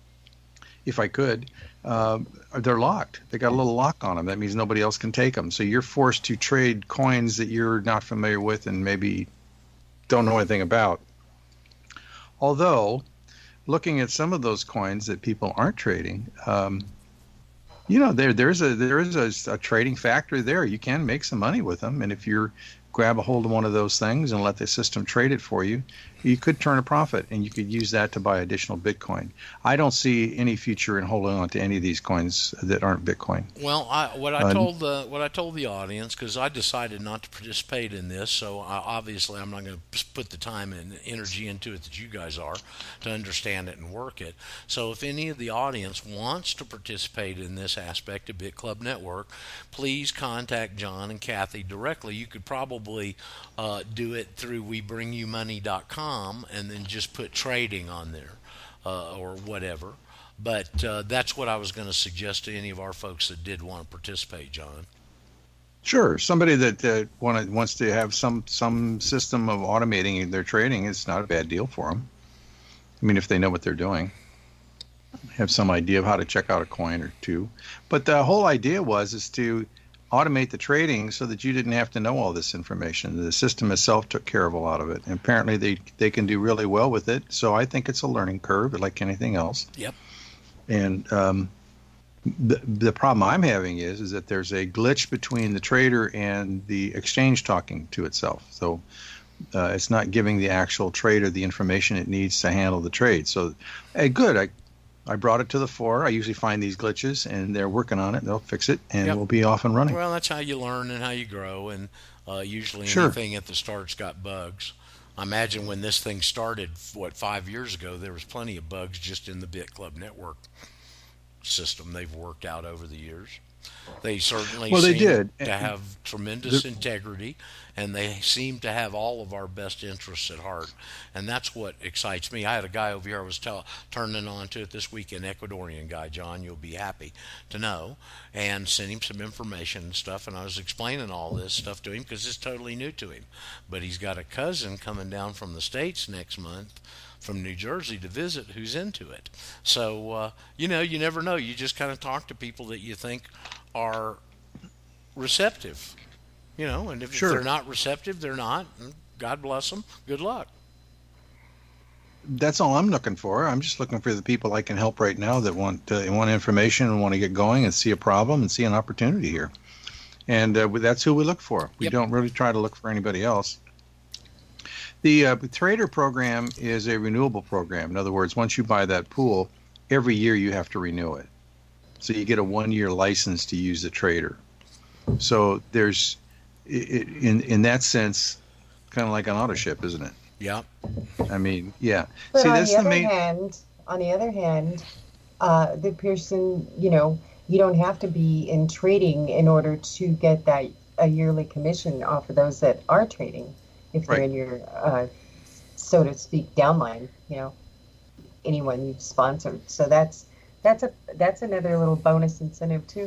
if I could, uh, they're locked. They got a little lock on them. That means nobody else can take them. So you're forced to trade coins that you're not familiar with and maybe don't know anything about. Although, looking at some of those coins that people aren't trading, um, you know, there there's a there is a, a trading factor there. You can make some money with them, and if you grab a hold of one of those things and let the system trade it for you, you could turn a profit, and you could use that to buy additional Bitcoin. I don't see any future in holding on to any of these coins that aren't Bitcoin. Well, I, what I Uh, told the what I told the audience, because I decided not to participate in this, so I, obviously I'm not going to put the time and energy into it that you guys are to understand it and work it. So if any of the audience wants to participate in this aspect of Bit Club Network, please contact John and Kathy directly. You could probably uh, do it through we bring you money dot com and then just put trading on there uh, or whatever. But uh, that's what I was going to suggest to any of our folks that did want to participate, John. Sure, somebody that uh, wanna, wants to have some some system of automating their trading, it's not a bad deal for them. I mean, if they know what they're doing, have some idea of how to check out a coin or two. But the whole idea was is to automate the trading so that you didn't have to know all this information. The system itself took care of a lot of it. And apparently they, they can do really well with it. So I think it's a learning curve like anything else. Yep. And um, the, the problem I'm having is, is that there's a glitch between the trader and the exchange talking to itself. So uh, it's not giving the actual trader the information it needs to handle the trade. So, hey, good. I I brought it to the fore. I usually find these glitches, and they're working on it. They'll fix it, and Yep. we'll be off and running. Well, that's how you learn and how you grow, and uh, usually Sure. anything at the start's got bugs. I imagine when this thing started, what, five years ago, there was plenty of bugs just in the Bit Club Network system they've worked out over the years. They certainly Well, they seem did. to have tremendous integrity, and they seem to have all of our best interests at heart. And that's what excites me. I had a guy over here I was tell, turning on to it this week, an Ecuadorian guy, John, you'll be happy to know, and sent him some information and stuff, and I was explaining all this stuff to him because it's totally new to him. But he's got a cousin coming down from the States next month from New Jersey to visit who's into it. So, uh, you know, you never know. You just kind of talk to people that you think are receptive, you know, and if, Sure. if they're not receptive, they're not. God bless them. Good luck. That's all I'm looking for. I'm just looking for the people I can help right now that want uh, want information and want to get going and see a problem and see an opportunity here. And uh, that's who we look for. We Yep. don't really try to look for anybody else. The uh, trader program is a renewable program. In other words, once you buy that pool, every year you have to renew it. So you get a one-year license to use the trader. So there's, it, in in that sense, kind of like an auto ship, isn't it? Yeah. I mean, yeah. But See, on that's the the other main. hand, on the other hand, uh, the person, you know, you don't have to be in trading in order to get that a yearly commission off of those that are trading, if they're Right. in your, uh, so to speak, downline. You know, anyone you've sponsored. So that's that's a that's another little bonus incentive too.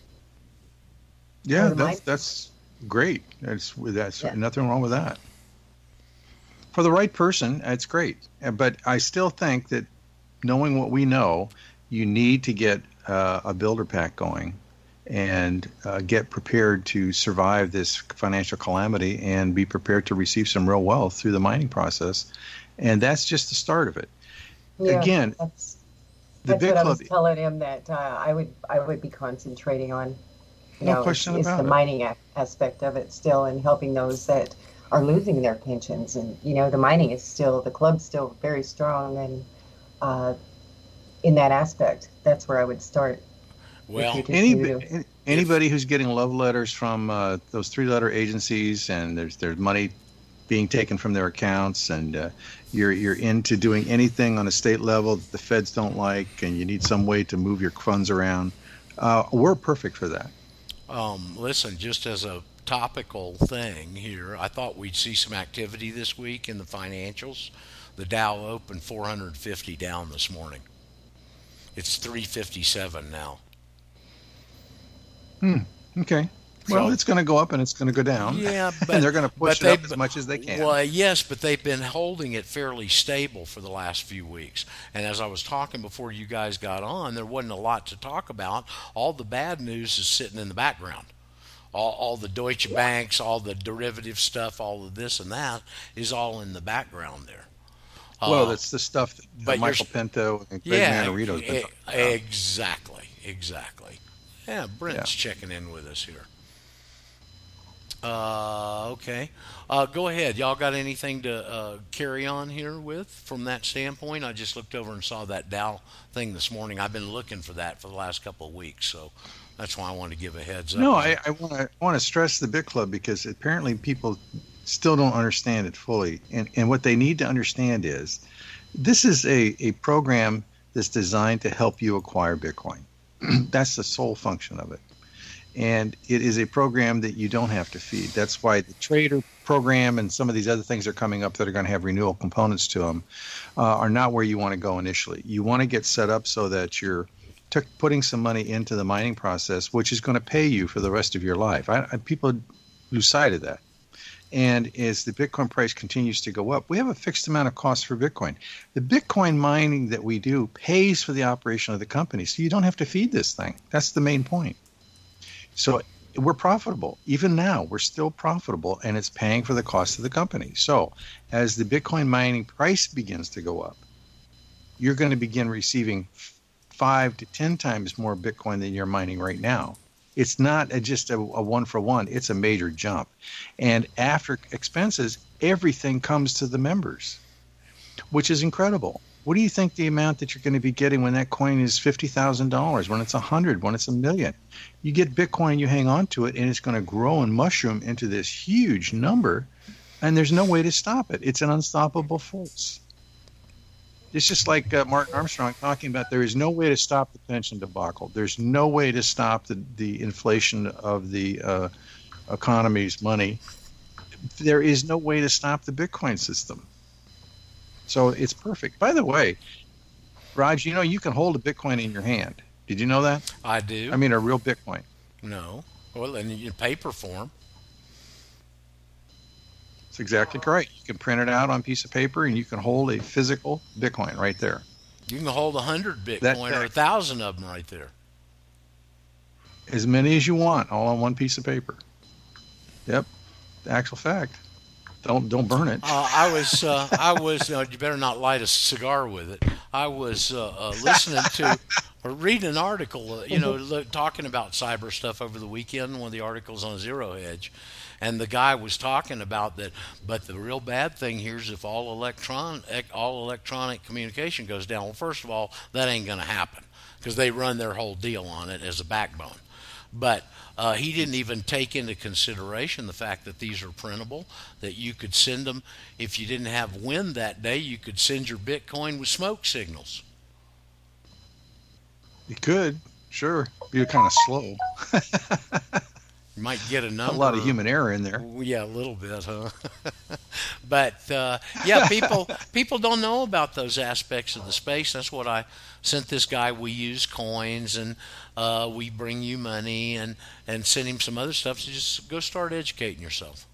Yeah, for the that's mind. that's great. That's that's Yeah. nothing wrong with that. For the right person, that's great. Uh, But I still think that knowing what we know, you need to get uh, a builder pack going and uh, get prepared to survive this financial calamity and be prepared to receive some real wealth through the mining process. And that's just the start of it. Yeah, Again, that's the that's big what I club. was telling him that uh, I would I would be concentrating on. You No know, question is about the it. mining a- aspect of it still, and helping those that are losing their pensions. And you know, the mining is still, the club's still very strong, and uh, in that aspect, that's where I would start. Well, If you Any, continue to- any- anybody who's getting love letters from uh, those three-letter agencies, and there's there's money being taken from their accounts, and uh, you're you're into doing anything on a state level that the feds don't like, and you need some way to move your funds around, uh, we're perfect for that. Um, listen, just as a topical thing here, I thought we'd see some activity this week in the financials. The Dow opened four hundred fifty down this morning. It's three fifty-seven now. Okay. Well, So- it's going to go up and it's going to go down. Yeah, but and they're going to push but it up they- as much as they can. Well, yes, but they've been holding it fairly stable for the last few weeks. And as I was talking before you guys got on, there wasn't a lot to talk about. All the bad news is sitting in the background. All, all the Deutsche Banks, all the derivative stuff, all of this and that is all in the background there. Well, Uh, that's the stuff that but uh, Michael you're- Pinto and Greg yeah, Manarito's been e- talking about. exactly, exactly. Yeah, Brent's checking in with us here. Uh, okay. Uh, go ahead. Y'all got anything to uh, carry on here with from that standpoint? I just looked over and saw that Dow thing this morning. I've been looking for that for the last couple of weeks, so that's why I wanted to give a heads up. No, I, I want to want to stress the Bit Club because apparently people still don't understand it fully, and and what they need to understand is this is a a program that's designed to help you acquire Bitcoin. That's the sole function of it, and it is a program that you don't have to feed. That's why the trader program and some of these other things are coming up that are going to have renewal components to them uh, are not where you want to go initially. You want to get set up so that you're t- putting some money into the mining process, which is going to pay you for the rest of your life. I, I, people lose sight of that. And as the Bitcoin price continues to go up, we have a fixed amount of cost for Bitcoin. The Bitcoin mining that we do pays for the operation of the company, so you don't have to feed this thing. That's the main point. So we're profitable. Even now, we're still profitable, and it's paying for the cost of the company. So as the Bitcoin mining price begins to go up, you're going to begin receiving five to ten times more Bitcoin than you're mining right now. It's not a, just a, a one for one. It's a major jump. And after expenses, everything comes to the members, which is incredible. What do you think the amount that you're going to be getting when that coin is fifty thousand dollars, when it's one hundred, when it's a million? You get Bitcoin, you hang on to it, and it's going to grow and mushroom into this huge number, and there's no way to stop it. It's an unstoppable force. It's just like uh, Martin Armstrong talking about there is no way to stop the pension debacle. There's no way to stop the, the inflation of the uh, economy's money. There is no way to stop the Bitcoin system. So it's perfect. By the way, Raj, you know you can hold a Bitcoin in your hand. Did you know that? I do. I mean, a real Bitcoin. No. Well, in, in paper form. That's exactly correct. You can print it out on a piece of paper, and you can hold a physical Bitcoin right there. You can hold a hundred Bitcoin That- or a thousand of them right there. As many as you want, all on one piece of paper. Yep, the actual fact. Don't don't burn it. Uh, I was uh, I was uh, you better not light a cigar with it. I was uh, uh, listening to or reading an article, uh, you know, lo- talking about cyber stuff over the weekend. One of the articles on Zero Hedge, and the guy was talking about that. But the real bad thing here is if all electron ec- all electronic communication goes down. Well, first of all, that ain't going to happen because they run their whole deal on it as a backbone. But uh, he didn't even take into consideration the fact that these are printable, that you could send them. If you didn't have wind that day, you could send your Bitcoin with smoke signals. You could, sure. Be kind of slow. You might get a number. A lot of human error in there. Yeah, a little bit, huh? But uh, yeah, people people don't know about those aspects of the space. That's what I sent this guy. We use coins, and uh, we bring you money, and and send him some other stuff. So just go start educating yourself.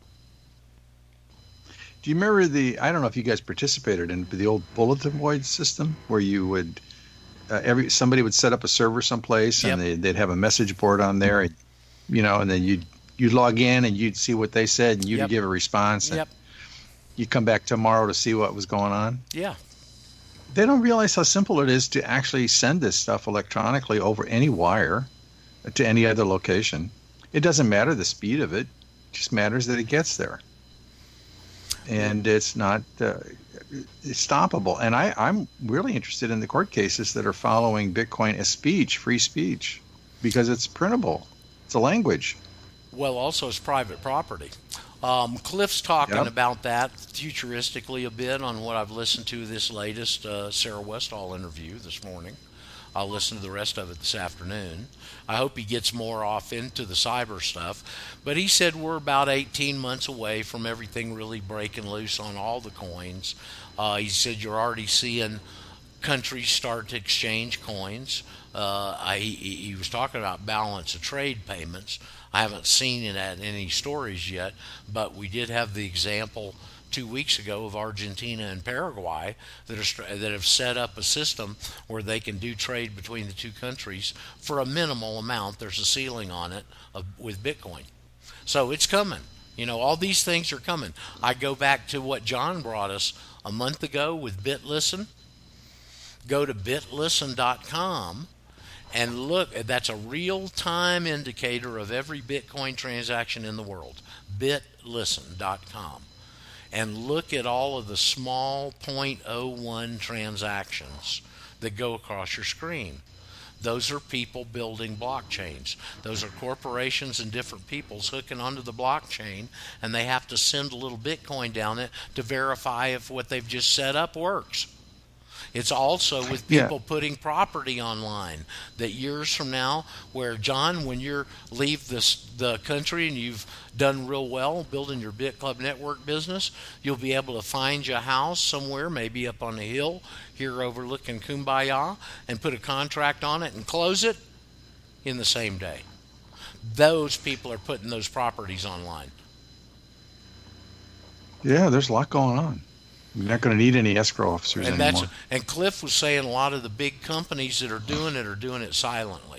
Do you remember the? I don't know if you guys participated in the old bulletin board system where you would uh, every somebody would set up a server someplace, and Yep. they, they'd have a message board on there, and, you know, and then you'd you'd log in and you'd see what they said, and you'd Yep. give a response. And Yep. you'd come back tomorrow to see what was going on. Yeah. They don't realize how simple it is to actually send this stuff electronically over any wire to any other location. It doesn't matter the speed of it; it just matters that it gets there. And it's not uh, it's stoppable. And I, I'm really interested in the court cases that are following Bitcoin as speech, free speech, because it's printable. It's a language. Well, also it's private property. Um, Cliff's talking Yep. about that futuristically a bit on what I've listened to this latest uh, Sarah Westall interview this morning. I'll listen to the rest of it this afternoon. I hope he gets more off into the cyber stuff. But he said we're about eighteen months away from everything really breaking loose on all the coins. Uh, he said you're already seeing countries start to exchange coins. Uh, I, he, he was talking about balance of trade payments. I haven't seen it at any stories yet, but we did have the example two weeks ago of Argentina and Paraguay that are that have set up a system where they can do trade between the two countries for a minimal amount. There's a ceiling on it of, with Bitcoin. So it's coming. You know, all these things are coming. I go back to what John brought us a month ago with BitListen. Go to bit listen dot com and look. That's a real-time indicator of every Bitcoin transaction in the world. bit listen dot com. And look at all of the small zero point zero one transactions that go across your screen. Those are people building blockchains. Those are corporations and different peoples hooking onto the blockchain, and they have to send a little Bitcoin down it to verify if what they've just set up works. It's also with people yeah. putting property online that years from now, where John, when you leave this, the country and you've done real well building your Bit Club Network business, you'll be able to find you a house somewhere, maybe up on a hill here overlooking Kumbaya, and put a contract on it and close it in the same day. Those people are putting those properties online. Yeah, there's a lot going on. You're not going to need any escrow officers and anymore. That's, and Cliff was saying a lot of the big companies that are doing it are doing it silently.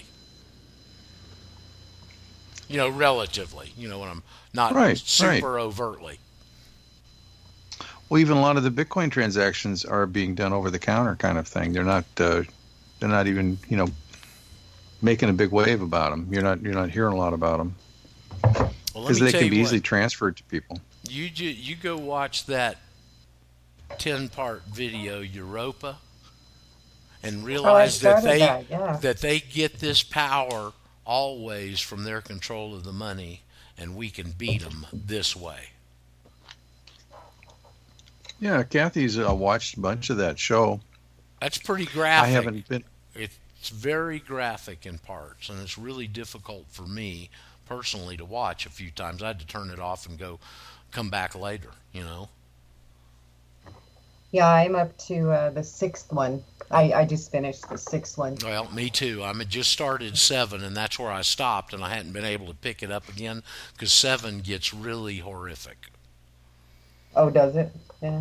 You know, relatively. You know what I'm not right, super right. overtly. Well, even a lot of the Bitcoin transactions are being done over the counter, kind of thing. They're not. Uh, they're not even, you know, making a big wave about them. You're not. You're not hearing a lot about them because well, they can be what, easily transferred to people. You ju- you go watch that ten-part video Europa and realize oh, that they that, yeah. that they get this power always from their control of the money, and we can beat them this way. Yeah, Kathy's uh, watched a bunch of that show. That's pretty I graphic. haven't been. It's very graphic in parts, and it's really difficult for me personally to watch a few times. I had to turn it off and go come back later, you know. Yeah, I'm up to uh, the sixth one. I, I just finished the sixth one. Well, me too. I had just started seven, and that's where I stopped, and I hadn't been able to pick it up again because seven gets really horrific. Oh, does it? Yeah.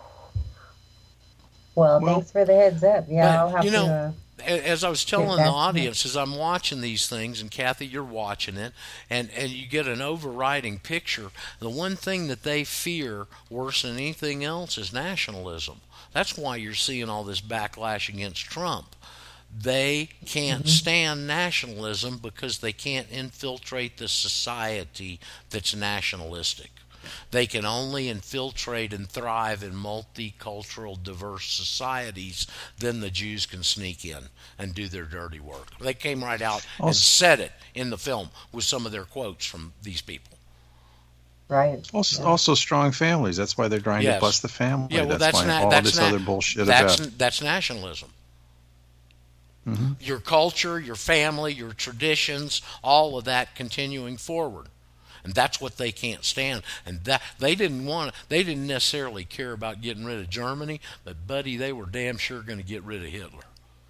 Well, Well, thanks for the heads up. Yeah, but, I'll have you know, to. Uh, A- As I was telling back the to audience, as I'm watching these things, and Kathy, you're watching it, and, and you get an overriding picture. The one thing that they fear worse than anything else is nationalism. That's why you're seeing all this backlash against Trump. They can't stand nationalism because they can't infiltrate the society that's nationalistic. They can only infiltrate and thrive in multicultural, diverse societies. Then the Jews can sneak in and do their dirty work. They came right out and Also, said it in the film with some of their quotes from these people. right. also, Yeah. also strong families. That's why they're trying Yes. to bust the family. Yeah, well, that's, that's why na- all that's this na- other bullshit that's about. that's nationalism. Mhm. Your culture, your family, your traditions, all of that continuing forward. And that's what they can't stand. And that they didn't want they didn't necessarily care about getting rid of Germany, but buddy, they were damn sure going to get rid of Hitler.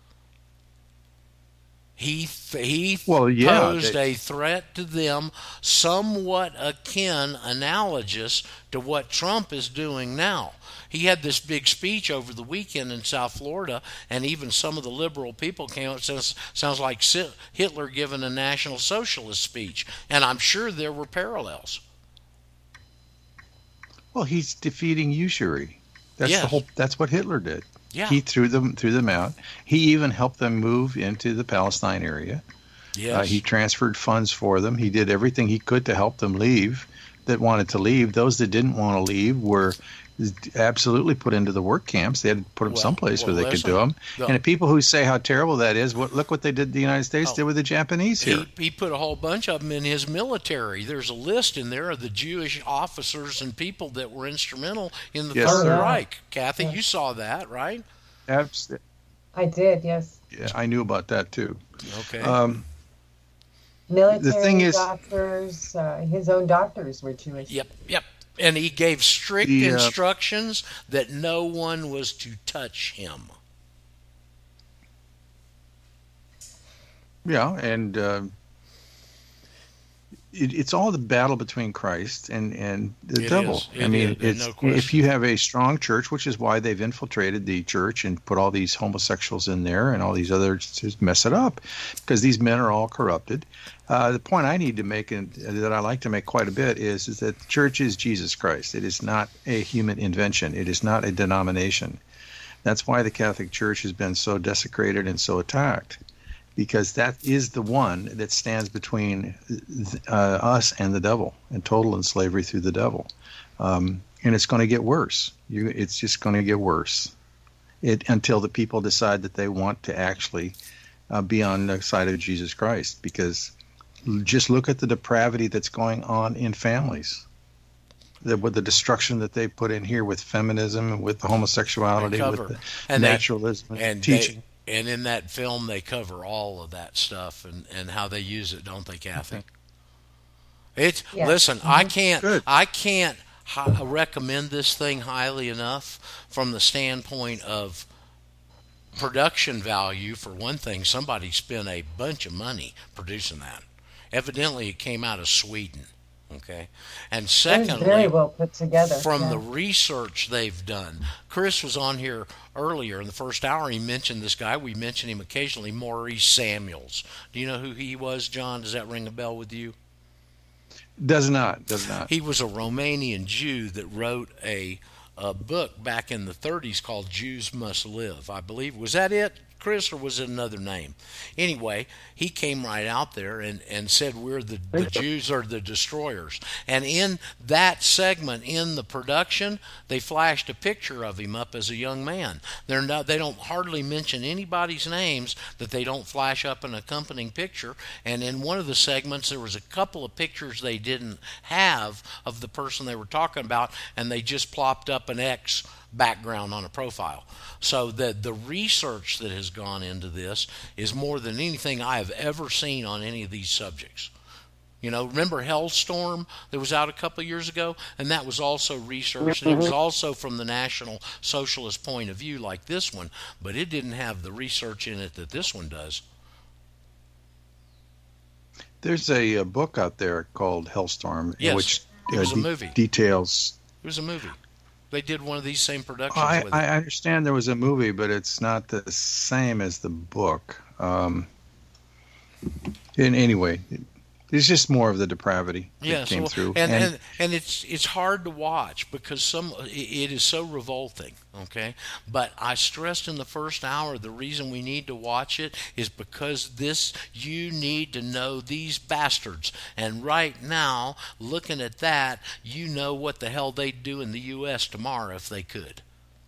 He he Well, yeah, posed they- a threat to them somewhat akin, analogous to what Trump is doing now. He had this big speech over the weekend in South Florida, and even some of the liberal people came out and says, sounds like Si- Hitler giving a National Socialist speech. And I'm sure there were parallels. Well, he's defeating usury. That's Yes. the whole. That's what Hitler did. Yeah. He threw them threw them out. He even helped them move into the Palestine area. Yes. Uh, he transferred funds for them. He did everything he could to help them leave. That wanted to leave. Those that didn't want to leave were absolutely put into the work camps. They had to put them Well- someplace well, where they listen, could do them. the- And the people who say how terrible that is, what, look what they did. The United States Oh. did with the Japanese here. He, he put a whole bunch of them in his military. There's a list in there of the Jewish officers and people that were instrumental in the Yes, Third sir. Reich. Kathy, Yeah. you saw that, right? Abs- I did, yes. yeah, I knew about that too. Okay. Um, Military thing is- doctors, uh, his own doctors were Jewish. Yep, yep. And he gave strict The, uh, instructions that no one was to touch him. Yeah, and uh, it, it's all the battle between Christ and, and the It devil. is. I It mean, is. There's it's no question. if you have a strong church, which is why they've infiltrated the church and put all these homosexuals in there and all these others to mess it up, because these men are all corrupted. Uh, the point I need to make, and that I like to make quite a bit, is, is that the church is Jesus Christ. It is not a human invention. It is not a denomination. That's why the Catholic Church has been so desecrated and so attacked, because that is the one that stands between uh, us and the devil, and total in slavery through the devil. Um, and it's going to get worse. You, it's just going to get worse it, until the people decide that they want to actually uh, be on the side of Jesus Christ, because just look at the depravity that's going on in families. The, with the destruction that they put in here with feminism, with the homosexuality, They with cover- the and they- naturalism, And teaching. they, and in that film, they cover all of that stuff and, and how they use it, don't they, Kathy? It's Yeah. listen. I can't. Good. I can't hi- recommend this thing highly enough from the standpoint of production value. For one thing, somebody spent a bunch of money producing that. Evidently, it came out of Sweden. Okay, and It was secondly, very well put together. from yeah. the research they've done. Chris was on here earlier in the first hour. He mentioned this guy. We mention him occasionally, Maurice Samuels. Do you know who he was, John? Does that ring a bell with you? Does not, does not. He was a Romanian Jew that wrote a, a book back in the thirties called Jews Must Live, I believe. Was that it, Chris, or was it another name? Anyway, he came right out there and, and said we're the, the Jews are the destroyers. And in that segment in the production, they flashed a picture of him up as a young man. They're not, they don't hardly mention anybody's names that they don't flash up an accompanying picture. And in one of the segments, there was a couple of pictures they didn't have of the person they were talking about, and they just plopped up an X background on a profile. So the the research that has gone into this is more than anything I have ever seen on any of these subjects. You know, remember Hellstorm that was out a couple of years ago? And that was also researched, and it was also from the National Socialist point of view like this one, but it didn't have the research in it that this one does. There's a, a book out there called Hellstorm, Yes, which it was uh, a de- movie. details. It was a movie. They did one of these same productions I, with I it. understand there was a movie, but it's not the same as the book. Um, in anyway, it's just more of the depravity that Yes, came well, through. and, and and it's it's hard to watch because some it is so revolting. Okay, but I stressed in the first hour the reason we need to watch it is because this you need to know these bastards. And right now, looking at that, you know what the hell they'd do in the U S tomorrow if they could.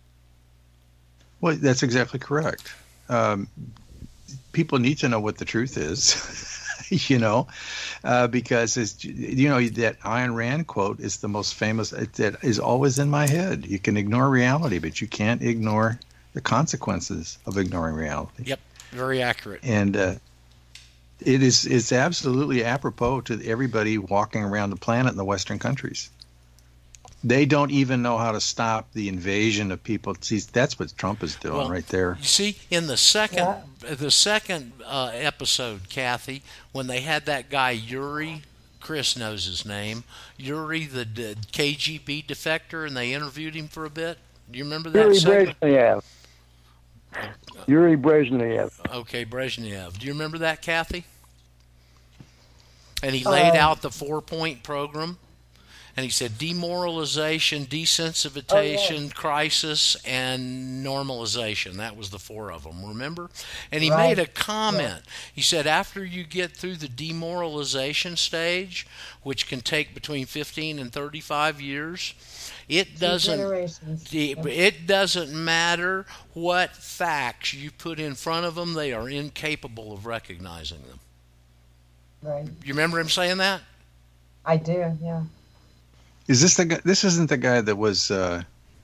Well, that's exactly correct. Um, people need to know what the truth is, you know, uh, because it's, you know, that Ayn Rand quote is the most famous. That is always in my head. You can ignore reality, but you can't ignore the consequences of ignoring reality. Yep, very accurate. And uh, it is it's absolutely apropos to everybody walking around the planet in the Western countries. They don't even know how to stop the invasion of people. See, that's what Trump is doing Well, right there. You see, in the second the second uh, episode, Kathy, when they had that guy Yuri, Chris knows his name, Yuri, the d- K G B defector, and they interviewed him for a bit. Do you remember that Yuri segment? Brezhnev. Yuri Brezhnev. Okay, Brezhnev. Do you remember that, Kathy? And he laid Uh, out the four-point program. And he said demoralization, desensitization, crisis, and normalization. That was the four of them, remember? And he Right. made a comment. He said after you get through the demoralization stage, which can take between fifteen and thirty-five years, it doesn't generations. it doesn't matter what facts you put in front of them, they are incapable of recognizing them. Right. You remember him saying that? I do, yeah. Is this the guy? This isn't the guy that was, uh,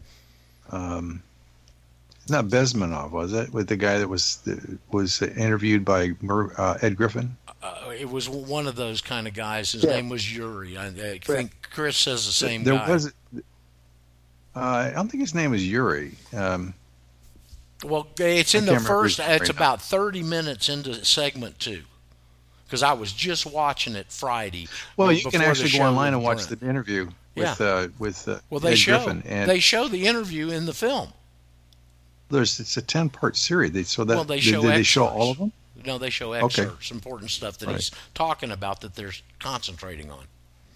um, not Bezmenov, was it? With the guy that was was interviewed by uh, Ed Griffin. Uh, it was one of those kind of guys. His Yeah. name was Yuri. I, I think Chris says the same there guy. was. Uh, I don't think his name was Yuri. Um, Well, it's in I the can't remember first. his name It's right now. about thirty minutes into segment two, because I was just watching it Friday. well, you before can the actually go show online with and watch Brent. the interview with Yeah. uh, with uh, Well, they Ed show Griffin, and they show the interview in the film. there's it's a ten part series. They, so that Well, they did, show did they show excerpts. all of them? No, they show Okay. excerpts, important stuff that Right. he's talking about that they're concentrating on.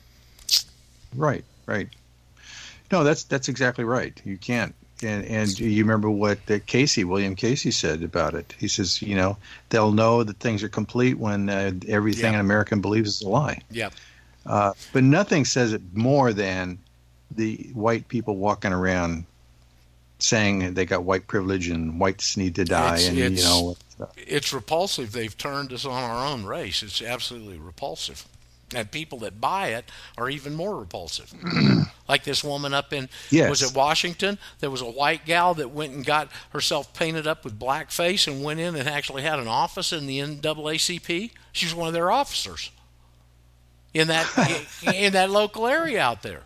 Right, right. No, that's that's exactly right. You can't. And and you remember what uh, Casey, William Casey said about it. He says, you know, they'll know that things are complete when uh, everything Yeah. an American believes is a lie. Yep. Uh, but nothing says it more than the white people walking around saying they got white privilege and whites need to die, It's- and it's- you know. It's repulsive. They've turned us on our own race. It's absolutely repulsive. And people that buy it are even more repulsive. Like this woman up in, Yes. was it Washington? There was a white gal that went and got herself painted up with blackface and went in and actually had an office in the N double A C P. She was one of their officers in that in that local area out there.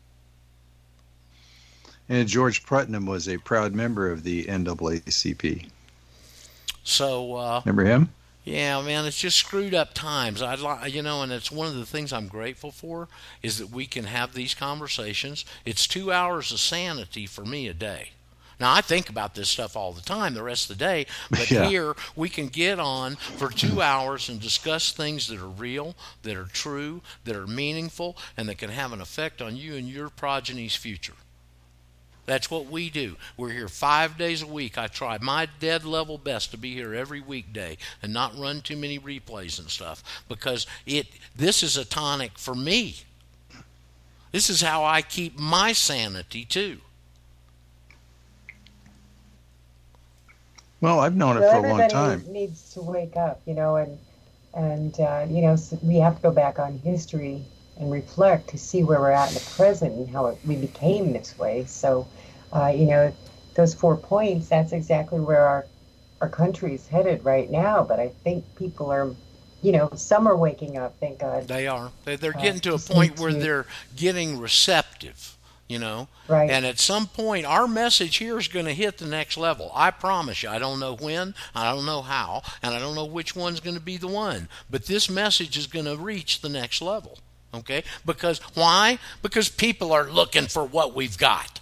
And George Putnam was a proud member of the N double A C P. So, uh, Remember him? yeah, man, it's just screwed up times. I'd like, you know, and it's one of the things I'm grateful for is that we can have these conversations. It's two hours of sanity for me a day. Now, I think about this stuff all the time, the rest of the day, but Yeah. here we can get on for two hours and discuss things that are real, that are true, that are meaningful, and that can have an effect on you and your progeny's future. That's what we do. We're here five days a week. I try my dead level best to be here every weekday and not run too many replays and stuff, because it this is a tonic for me. This is how I keep my sanity too. Well, I've known it So for a long everybody time. needs to wake up, you know, and and uh, you know, so we have to go back on history and reflect to see where we're at in the present and how it, we became this way. So, uh, you know, those four points, that's exactly where our our country's headed right now. But I think people are, you know, some are waking up, thank God. They are. They- They're Uh, getting to a just point need where to- they're getting receptive, you know. Right. And at some point, our message here is going to hit the next level. I promise you. I don't know when, I don't know how, and I don't know which one's going to be the one. But this message is going to reach the next level. Okay? Because why? Because people are looking for what we've got.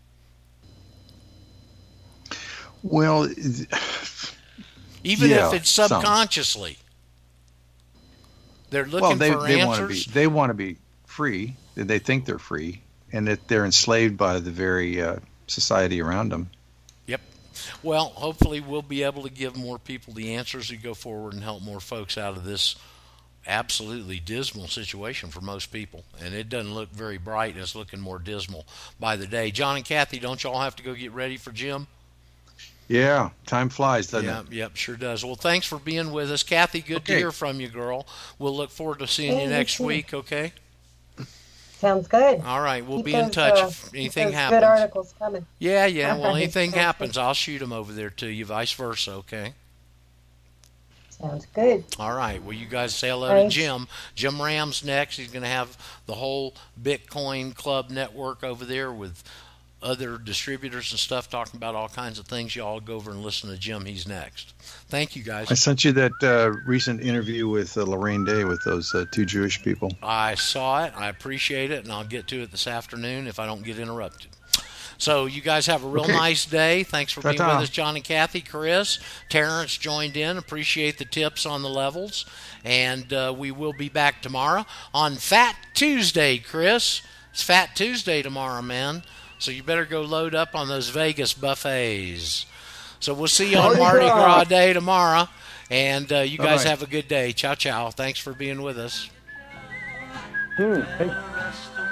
Well, Even Yeah, if it's some. subconsciously. They're looking well, they for they want to be answers. they want to be free. They think they're free, and that they're enslaved by the very uh, society around them. Yep. Well, hopefully we'll be able to give more people the answers as we go forward and help more folks out of this absolutely dismal situation for most people. And it doesn't look very bright, and it's looking more dismal by the day. John and Kathy, don't y'all have to go get ready for gym? Yeah, time flies, doesn't Yep, it? yep, sure does. Well, thanks for being with us. Kathy, good to Okay. hear from you, girl. We'll look forward to seeing Hey, you you next too. week, okay? Sounds good. All right, we'll Keep be in those, touch uh, if keep anything those happens. Good articles coming. Yeah, yeah. Well, All right. anything Okay. happens, I'll shoot them over there to you, vice versa, okay? Sounds good. All right. Well, you guys say hello to Thanks. Jim. Jim Ram's next. He's going to have the whole Bitcoin Club network over there with other distributors and stuff talking about all kinds of things. Y'all go over and listen to Jim. He's next. Thank you, guys. I sent you that uh, recent interview with uh, Lorraine Day with those uh, two Jewish people. I saw it. I appreciate it, and I'll get to it this afternoon if I don't get interrupted. So you guys have a real Okay. nice day. Thanks for being Ta-ta. with us, John and Kathy. Chris, Terrence joined in. Appreciate the tips on the levels. And uh, we will be back tomorrow on Fat Tuesday, Chris. It's Fat Tuesday tomorrow, man. So you better go load up on those Vegas buffets. So we'll see you on Mardi Gras Day tomorrow. And uh, you guys Bye-bye. have a good day. Ciao, ciao. Thanks for being with us. Hmm. Hey, Rest